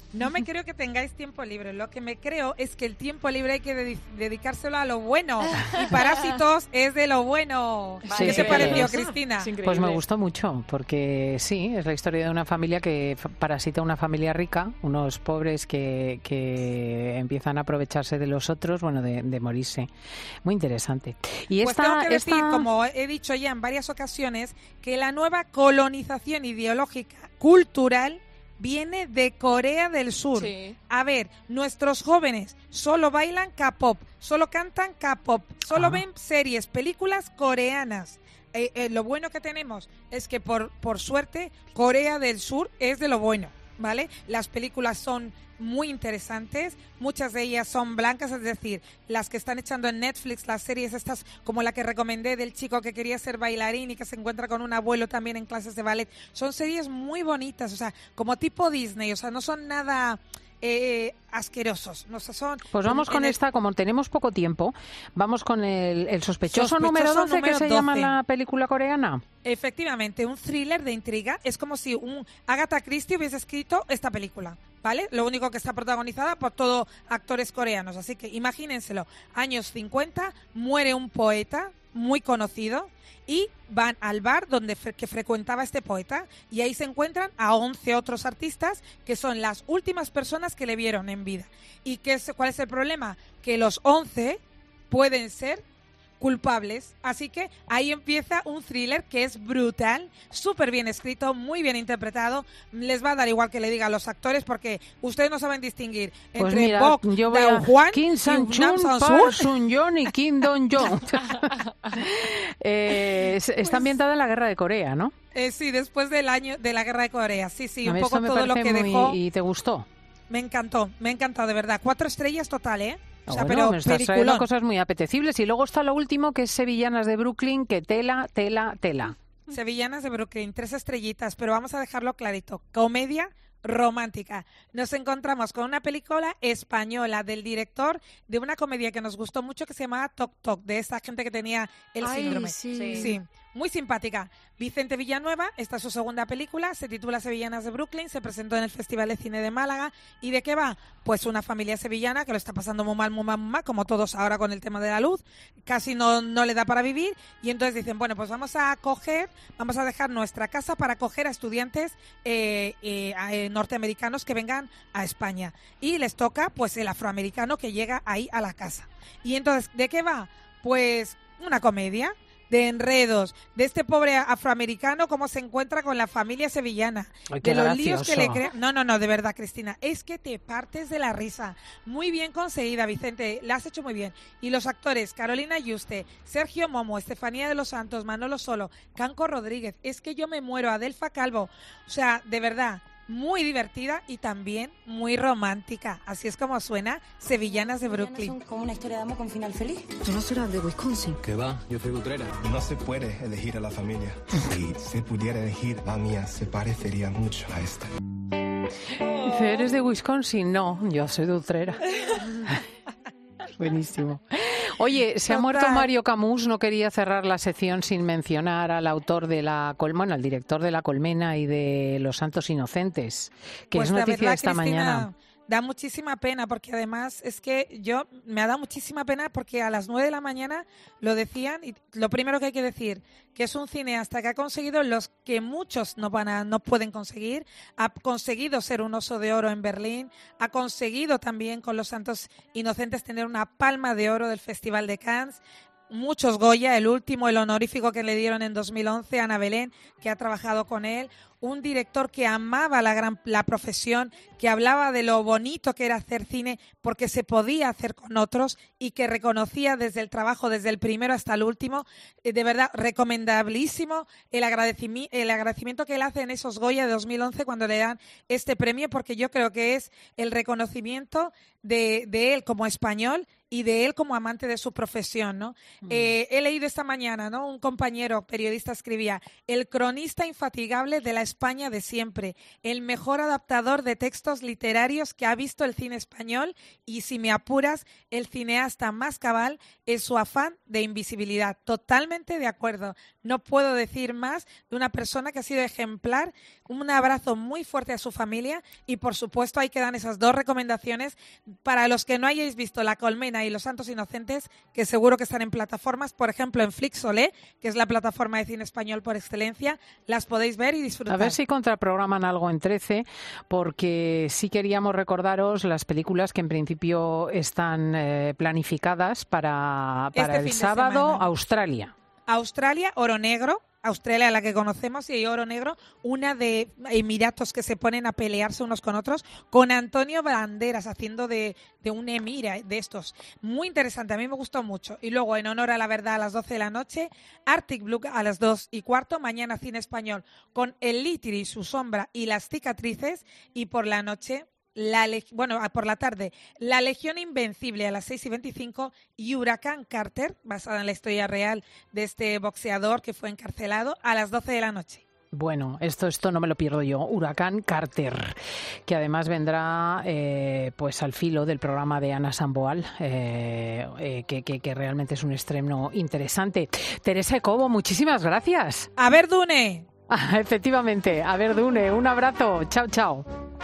No me creo que tengáis tiempo libre. Lo que me creo es que el tiempo libre hay que de- dedicárselo a lo bueno. Y Parásitos es de lo bueno. Sí, ¿Qué sí, te pareció, sí. Cristina? Pues me gustó mucho, porque sí, es la historia de una familia que f- parasita a una familia rica, unos pobres que, que empiezan a aprovecharse de los otros, bueno, de, de morirse. Muy interesante. Y Pues esta, tengo que decir, esta- como he dicho ya en varias ocasiones, que la nueva colonización ideológica cultural viene de Corea del Sur. Sí. A ver, nuestros jóvenes solo bailan K-pop, solo cantan K-pop, solo Ah. ven series, películas coreanas. Eh, eh, lo bueno que tenemos es que por, por suerte Corea del Sur es de lo bueno, ¿vale? Las películas son muy interesantes, muchas de ellas son blancas, es decir, las que están echando en Netflix, las series estas como la que recomendé del chico que quería ser bailarín y que se encuentra con un abuelo también en clases de ballet, son series muy bonitas, o sea, como tipo Disney, o sea, no son nada eh, asquerosos, no sé, son... Pues vamos en- con en el- esta, como tenemos poco tiempo, vamos con el, el sospechoso, Sospechoso número doce, número que se llama doce. la película coreana. Efectivamente, un thriller de intriga. Es como si un Agatha Christie hubiese escrito esta película, ¿vale? Lo único que está protagonizada por todos actores coreanos. Así que imagínenselo. Años cincuenta, muere un poeta muy conocido y van al bar donde fre- que frecuentaba este poeta y ahí se encuentran a once otros artistas que son las últimas personas que le vieron en vida. ¿Y qué es, cuál es el problema? Que los once pueden ser culpables, así que ahí empieza un thriller que es brutal, súper bien escrito, muy bien interpretado. Les va a dar igual que le diga a los actores porque ustedes no saben distinguir Pues entre mira, Bok yo voy a Dae-hwan Kim y Sang-chun, Nam Park Sang-soo. Sun-yeon y Kim Dong-jong. Eh, es- Pues está ambientada en la guerra de Corea, ¿no? Eh, sí, después del año de la guerra de Corea, sí, sí, A un mí poco esto me todo lo parece que muy- dejó. ¿Y te gustó? Me encantó, me encantó de verdad. Cuatro estrellas total, ¿eh? O sea, Bueno, pero me estás trayendo peliculón. cosas muy apetecibles. Y luego está lo último, que es Sevillanas de Brooklyn, que tela, tela, tela. Sevillanas de Brooklyn, tres estrellitas, pero vamos a dejarlo clarito. Comedia romántica. Nos encontramos con una película española del director de una comedia que nos gustó mucho que se llamaba Toc Toc, de esta gente que tenía el Ay, síndrome. sí. Sí, muy simpática. Vicente Villanueva, esta es su segunda película, se titula Sevillanas de Brooklyn, se presentó en el Festival de Cine de Málaga. ¿Y de qué va? Pues una familia sevillana que lo está pasando muy mal, muy mal, muy mal, como todos ahora con el tema de la luz, casi no, no le da para vivir, y entonces dicen, bueno, pues vamos a acoger, vamos a dejar nuestra casa para acoger a estudiantes eh, eh, a- eh, norteamericanos que vengan a España. Y les toca, pues, el afroamericano que llega ahí a la casa. Y entonces, ¿de qué va? Pues una comedia de enredos, de este pobre afroamericano cómo se encuentra con la familia sevillana, Ay, qué de los líos que le gracioso. crean. No, no, no, de verdad, Cristina, es que te partes de la risa. Muy bien conseguida, Vicente, la has hecho muy bien. Y los actores, Carolina Yuste, Sergio Momo, Estefanía de los Santos, Manolo Solo, Canco Rodríguez, es que yo me muero, Adelfa Calvo, o sea, de verdad, muy divertida y también muy romántica. Así es como suena Sevillanas de Brooklyn. Como una historia de amor con final feliz. Tú no serás de Wisconsin. ¿Qué va? Yo soy de Utrera. No se puede elegir a la familia. Si se pudiera elegir, la mía se parecería mucho a esta. Dice, ¿eres de Wisconsin? No, yo soy de Utrera. Buenísimo. Oye, se ha Total. muerto Mario Camus. No quería cerrar la sección sin mencionar al autor de La Colmena, al director de La Colmena y de Los Santos Inocentes, que Pues es la noticia verdad, esta Cristina, mañana. da muchísima pena porque además es que yo me ha dado muchísima pena porque a las nueve de la mañana lo decían y lo primero que hay que decir que es un cineasta que ha conseguido los que muchos no van a, no pueden conseguir, ha conseguido ser un oso de oro en Berlín, ha conseguido también con Los Santos Inocentes tener una palma de oro del Festival de Cannes. Muchos Goya, el último, el honorífico que le dieron en dos mil once, Ana Belén, que ha trabajado con él, un director que amaba la gran la profesión, que hablaba de lo bonito que era hacer cine porque se podía hacer con otros y que reconocía desde el trabajo, desde el primero hasta el último, eh, de verdad, recomendabilísimo el agradecimiento, el agradecimiento que él hace en esos Goya de dos mil once cuando le dan este premio, porque yo creo que es el reconocimiento de, de él como español y de él como amante de su profesión, ¿no? Mm. Eh, he leído esta mañana, ¿no? Un compañero periodista escribía, el cronista infatigable de la España de siempre, el mejor adaptador de textos literarios que ha visto el cine español y, si me apuras, el cineasta más cabal en su afán de invisibilidad. Totalmente de acuerdo. No puedo decir más de una persona que ha sido ejemplar. Un abrazo muy fuerte a su familia y, por supuesto, ahí quedan esas dos recomendaciones para los que no hayáis visto La Colmena y Los Santos Inocentes, que seguro que están en plataformas, por ejemplo, en Flixolé, que es la plataforma de cine español por excelencia. Las podéis ver y disfrutar. A ver si contraprograman algo en trece, porque sí queríamos recordaros las películas que en principio están eh, planificadas para, para Este el fin de sábado. semana. Australia. Australia, Oro Negro. Australia, la que conocemos, y Oro Negro, una de emiratos que se ponen a pelearse unos con otros, con Antonio Banderas haciendo de, de un emir de estos. Muy interesante, a mí me gustó mucho. Y luego, en honor a la verdad, a las doce de la noche, Arctic Blue a las dos y cuarto, mañana cine español, con El Lítiri, Su sombra y Las cicatrices, y por la noche... La leg- bueno, por la tarde, La Legión Invencible a las seis y veinticinco y Huracán Carter, basada en la historia real de este boxeador que fue encarcelado, a las doce de la noche. Bueno, esto, esto no me lo pierdo yo. Huracán Carter, que además vendrá eh, pues al filo del programa de Ana Samboal, eh, eh, que, que, que realmente es un estreno interesante. Teresa Cobo, muchísimas gracias. ¡A ver, Dune! Ah, efectivamente, a ver, Dune, un abrazo. Chao, chao.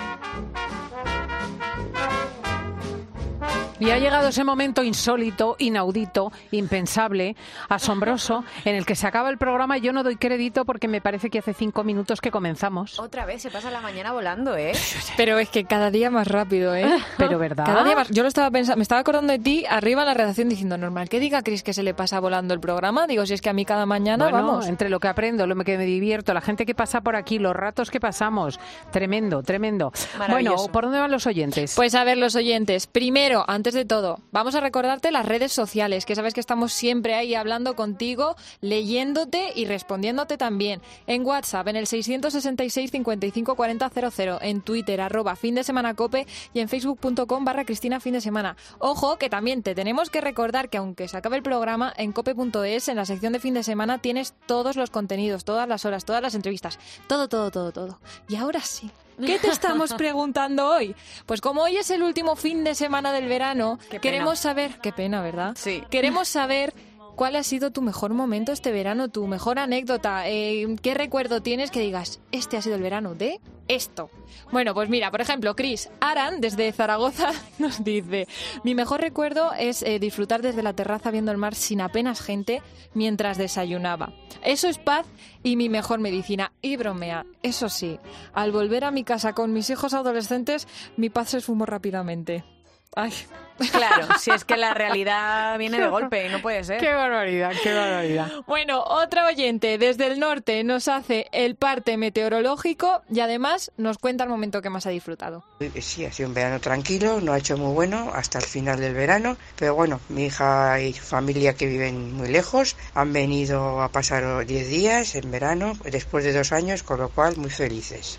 Y ha llegado ese momento insólito, inaudito, impensable, asombroso, en el que se acaba el programa y yo no doy crédito porque me parece que hace cinco minutos que comenzamos. Otra vez, se pasa la mañana volando, ¿eh? Pero es que cada día más rápido, ¿eh? Pero ¿verdad? Cada día más. Yo lo estaba pensando, me estaba acordando de ti arriba en la redacción diciendo, normal, que diga Cris que se le pasa volando el programa. Digo, si es que a mí cada mañana, bueno, vamos. Entre lo que aprendo, lo que me divierto, la gente que pasa por aquí, los ratos que pasamos, tremendo, tremendo. Bueno, ¿por dónde van los oyentes? Pues a ver, los oyentes, primero, antes de todo, vamos a recordarte las redes sociales, que sabes que estamos siempre ahí hablando contigo, leyéndote y respondiéndote también. En WhatsApp, en el seiscientos sesenta y seis, cincuenta y cinco, cuarenta, cero cero, en Twitter, arroba fin de semana cope, y en facebook.com barra Cristina fin de semana. Ojo, que también te tenemos que recordar que aunque se acabe el programa, en cope punto es, en la sección de fin de semana, tienes todos los contenidos, todas las horas, todas las entrevistas, todo, todo, todo, todo. Y ahora sí, ¿qué te estamos preguntando hoy? Pues como hoy es el último fin de semana del verano, Qué queremos pena. saber... Qué pena, ¿verdad? Sí. Queremos saber cuál ha sido tu mejor momento este verano, tu mejor anécdota, eh, qué recuerdo tienes que digas, este ha sido el verano de esto. Bueno, pues mira, por ejemplo, Cris Aran, desde Zaragoza, nos dice, mi mejor recuerdo es eh, disfrutar desde la terraza viendo el mar sin apenas gente mientras desayunaba. Eso es paz y mi mejor medicina. Y bromea, eso sí, al volver a mi casa con mis hijos adolescentes, mi paz se esfumó rápidamente. Ay. Claro, si es que la realidad viene de golpe y no puede ser. Qué barbaridad, qué barbaridad. Bueno, otra oyente desde el norte nos hace el parte meteorológico y además nos cuenta el momento que más ha disfrutado. Sí, ha sido un verano tranquilo, no ha hecho muy bueno hasta el final del verano, pero bueno, mi hija y su familia que viven muy lejos han venido a pasar diez días en verano después de dos años, con lo cual muy felices.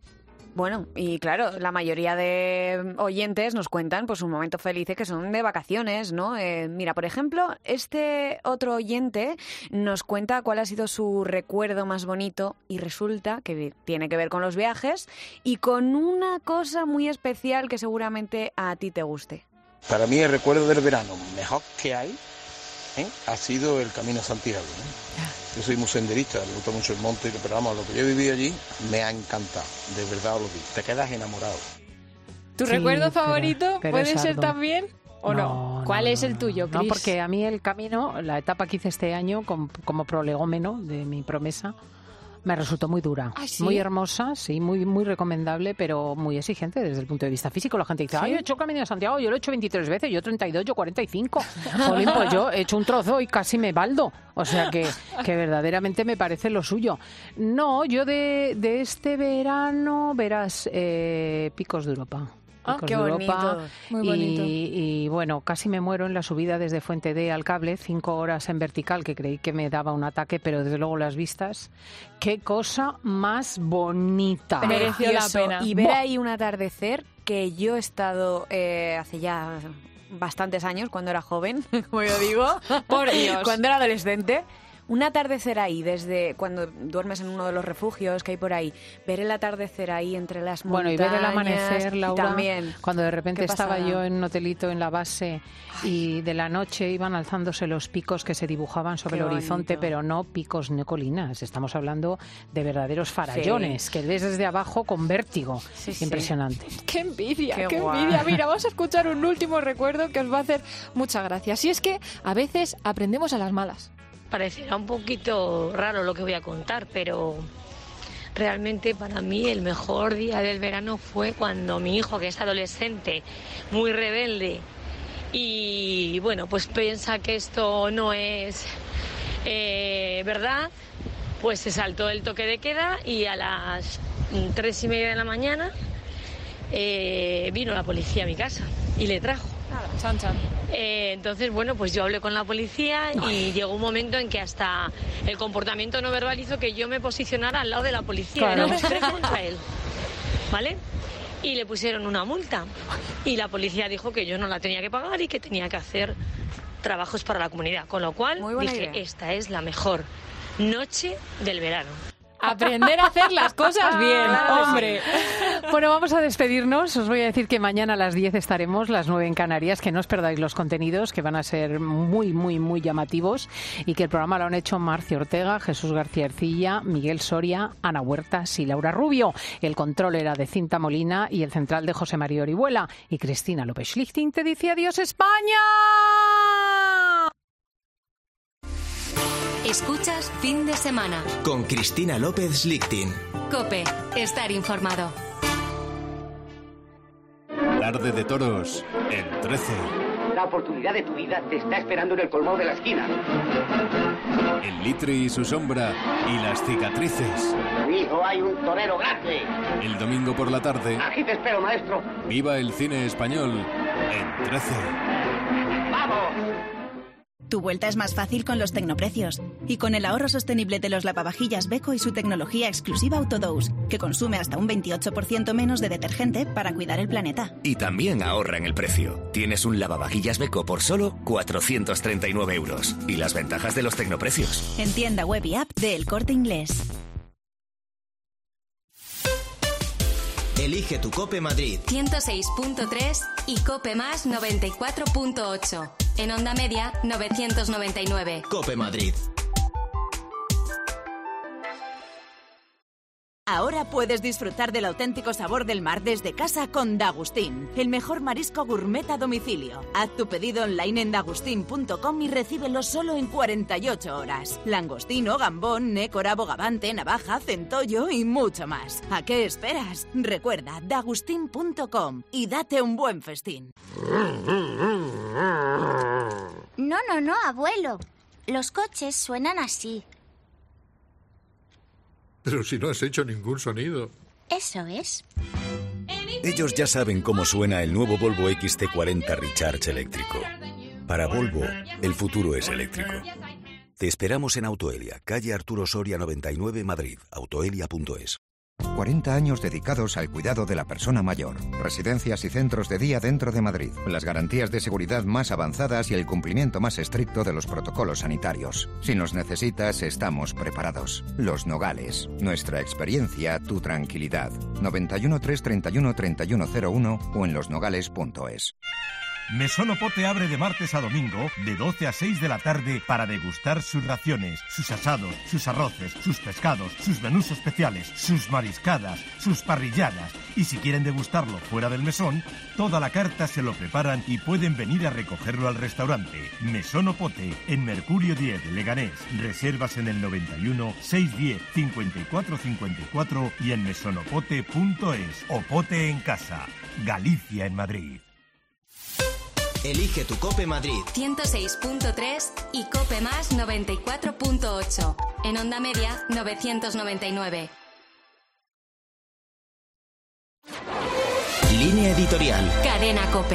Bueno, y claro, la mayoría de oyentes nos cuentan pues un momento felices que son de vacaciones, ¿no? Eh, mira, por ejemplo, este otro oyente nos cuenta cuál ha sido su recuerdo más bonito y resulta que tiene que ver con los viajes y con una cosa muy especial que seguramente a ti te guste. Para mí el recuerdo del verano mejor que hay, ¿eh? ha sido el Camino a Santiago, ¿eh? Yo soy muy senderista, me gusta mucho el monte, pero vamos, lo que yo viví allí me ha encantado, de verdad os lo digo, te quedas enamorado. ¿Tu Sí, recuerdo pero- favorito pero puede es ser arduo. también o no? No, ¿Cuál no, es el tuyo, Cris? No, porque a mí el camino, la etapa que hice este año com- como prolegómeno de mi promesa, me resultó muy dura, ¿Ah, sí? muy hermosa, sí, muy muy recomendable, pero muy exigente desde el punto de vista físico. La gente dice, ¿Sí? ay, he hecho el Camino de Santiago, yo lo he hecho veintitrés veces, yo treinta y dos, yo cuarenta y cinco. Jolín, pues yo he hecho un trozo y casi me baldo. O sea que, que verdaderamente me parece lo suyo. No, yo de, de este verano, verás, eh, Picos de Europa. Ah, Picos qué de bonito. Europa. Muy Y- bonito. Y, bueno, casi me muero en la subida desde Fuente D al cable, cinco horas en vertical, que creí que me daba un ataque, pero desde luego las vistas, qué cosa más bonita. Mereció la Precioso. pena. Y ver Buah. ahí un atardecer que yo he estado eh, hace ya bastantes años, cuando era joven, como yo digo, Por Dios. cuando era adolescente, un atardecer ahí, desde cuando duermes en uno de los refugios que hay por ahí, ver el atardecer ahí entre las montañas. Bueno, y ver el amanecer, Laura, también, cuando de repente estaba pasada. yo en un hotelito en la base y de la noche iban alzándose los picos que se dibujaban sobre Qué el horizonte, bonito. pero no picos ni colinas. Estamos hablando de verdaderos farallones, Sí. que ves desde abajo con vértigo. Sí, sí. Impresionante. ¡Qué envidia! ¡Qué, Qué guay. envidia! Mira, vamos a escuchar un último recuerdo que os va a hacer mucha gracia. Si es que a veces aprendemos a las malas. Parecerá un poquito raro lo que voy a contar, pero realmente para mí el mejor día del verano fue cuando mi hijo, que es adolescente, muy rebelde, y bueno, pues piensa que esto no es eh, verdad, pues se saltó el toque de queda y a las tres y media de la mañana eh, vino la policía a mi casa y le trajo. Chan, chan. Eh, entonces, bueno, pues yo hablé con la policía y llegó un momento en que hasta el comportamiento no verbal hizo que yo me posicionara al lado de la policía, Claro. y no mostré contra él, ¿vale? Y le pusieron una multa y la policía dijo que yo no la tenía que pagar y que tenía que hacer trabajos para la comunidad, con lo cual Muy buena dije, idea. esta es la mejor noche del verano. Aprender a hacer las cosas bien, Claro que hombre. Bueno, vamos a despedirnos. Os voy a decir que mañana a las diez estaremos, las nueve en Canarias, que no os perdáis los contenidos, que van a ser muy, muy, muy llamativos, y que el programa lo han hecho Marcio Ortega, Jesús García Ercilla, Miguel Soria, Ana Huertas y Laura Rubio. El control era de Cinta Molina y el central de José María Orihuela. Y Cristina López Schlichting te dice adiós, España. Escuchas Fin de Semana. Con Cristina López Schlichting. COPE. Estar informado. Tarde de toros en trece. La oportunidad de tu vida te está esperando en el colmado de la esquina. El litre y su sombra y las cicatrices. Hijo, hay un torero grande. El domingo por la tarde, Aquí te espero, maestro. viva el cine español en trece. ¡Vamos! Tu vuelta es más fácil con los tecnoprecios y con el ahorro sostenible de los lavavajillas Beko y su tecnología exclusiva Autodose, que consume hasta un veintiocho por ciento menos de detergente para cuidar el planeta. Y también ahorra en el precio. Tienes un lavavajillas Beko por solo cuatrocientos treinta y nueve euros. Y las ventajas de los tecnoprecios. En tienda web y app de El Corte Inglés. Elige tu COPE Madrid. ciento seis punto tres y COPE más noventa y cuatro punto ocho. En onda media, novecientos noventa y nueve. COPE Madrid. Ahora puedes disfrutar del auténtico sabor del mar desde casa con Dagustín, el mejor marisco gourmet a domicilio. Haz tu pedido online en dagustín punto com y recíbelo solo en cuarenta y ocho horas. Langostino, gambón, nécora, bogavante, navaja, centollo y mucho más. ¿A qué esperas? Recuerda, dagustín punto com y date un buen festín. No, no, no, abuelo. Los coches suenan así. Pero si no has hecho ningún sonido. Eso es. Ellos ya saben cómo suena el nuevo Volvo X C cuarenta Recharge eléctrico. Para Volvo, el futuro es eléctrico. Te esperamos en Autoelia, calle Arturo Soria noventa y nueve, Madrid. autoelia punto es. cuarenta años dedicados al cuidado de la persona mayor. Residencias y centros de día dentro de Madrid. Las garantías de seguridad más avanzadas y el cumplimiento más estricto de los protocolos sanitarios. Si nos necesitas, estamos preparados. Los Nogales. Nuestra experiencia, tu tranquilidad. noventa y uno, trescientos treinta y uno, treinta y uno cero uno o en los nogales punto es. Mesón Opote abre de martes a domingo de doce a seis de la tarde para degustar sus raciones, sus asados, sus arroces, sus pescados, sus menús especiales, sus mariscadas, sus parrilladas. Y si quieren degustarlo fuera del mesón, toda la carta se lo preparan y pueden venir a recogerlo al restaurante. Mesón Opote en Mercurio diez, Leganés. Reservas en el noventa y uno, seiscientos diez, cincuenta y cuatro cincuenta y cuatro y en mesonopote punto es. Opote en casa. Galicia en Madrid. Elige tu COPE Madrid. ciento seis punto tres y COPE más noventa y cuatro punto ocho. En onda media, novecientos noventa y nueve. Línea editorial. Cadena COPE.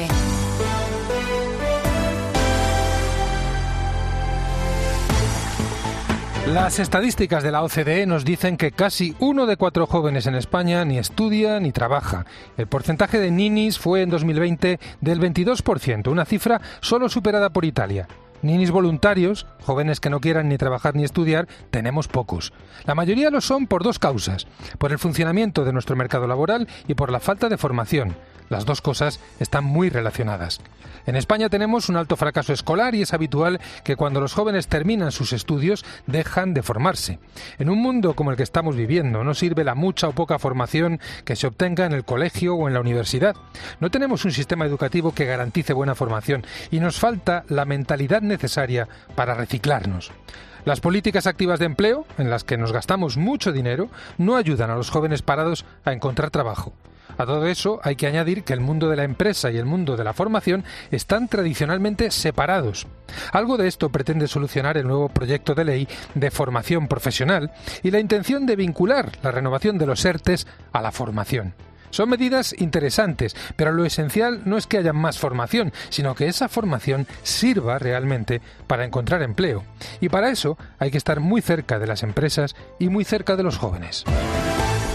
Las estadísticas de la O C D E nos dicen que casi uno de cuatro jóvenes en España ni estudia ni trabaja. El porcentaje de ninis fue en dos mil veinte del veintidós por ciento, una cifra solo superada por Italia. Ninis voluntarios, jóvenes que no quieran ni trabajar ni estudiar, tenemos pocos. La mayoría lo son por dos causas, por el funcionamiento de nuestro mercado laboral y por la falta de formación. Las dos cosas están muy relacionadas. En España tenemos un alto fracaso escolar y es habitual que cuando los jóvenes terminan sus estudios dejan de formarse. En un mundo como el que estamos viviendo no sirve la mucha o poca formación que se obtenga en el colegio o en la universidad. No tenemos un sistema educativo que garantice buena formación y nos falta la mentalidad necesaria para reciclarnos. Las políticas activas de empleo, en las que nos gastamos mucho dinero, no ayudan a los jóvenes parados a encontrar trabajo. A todo eso hay que añadir que el mundo de la empresa y el mundo de la formación están tradicionalmente separados. Algo de esto pretende solucionar el nuevo proyecto de ley de formación profesional y la intención de vincular la renovación de los ERTES a la formación. Son medidas interesantes, pero lo esencial no es que haya más formación, sino que esa formación sirva realmente para encontrar empleo. Y para eso hay que estar muy cerca de las empresas y muy cerca de los jóvenes.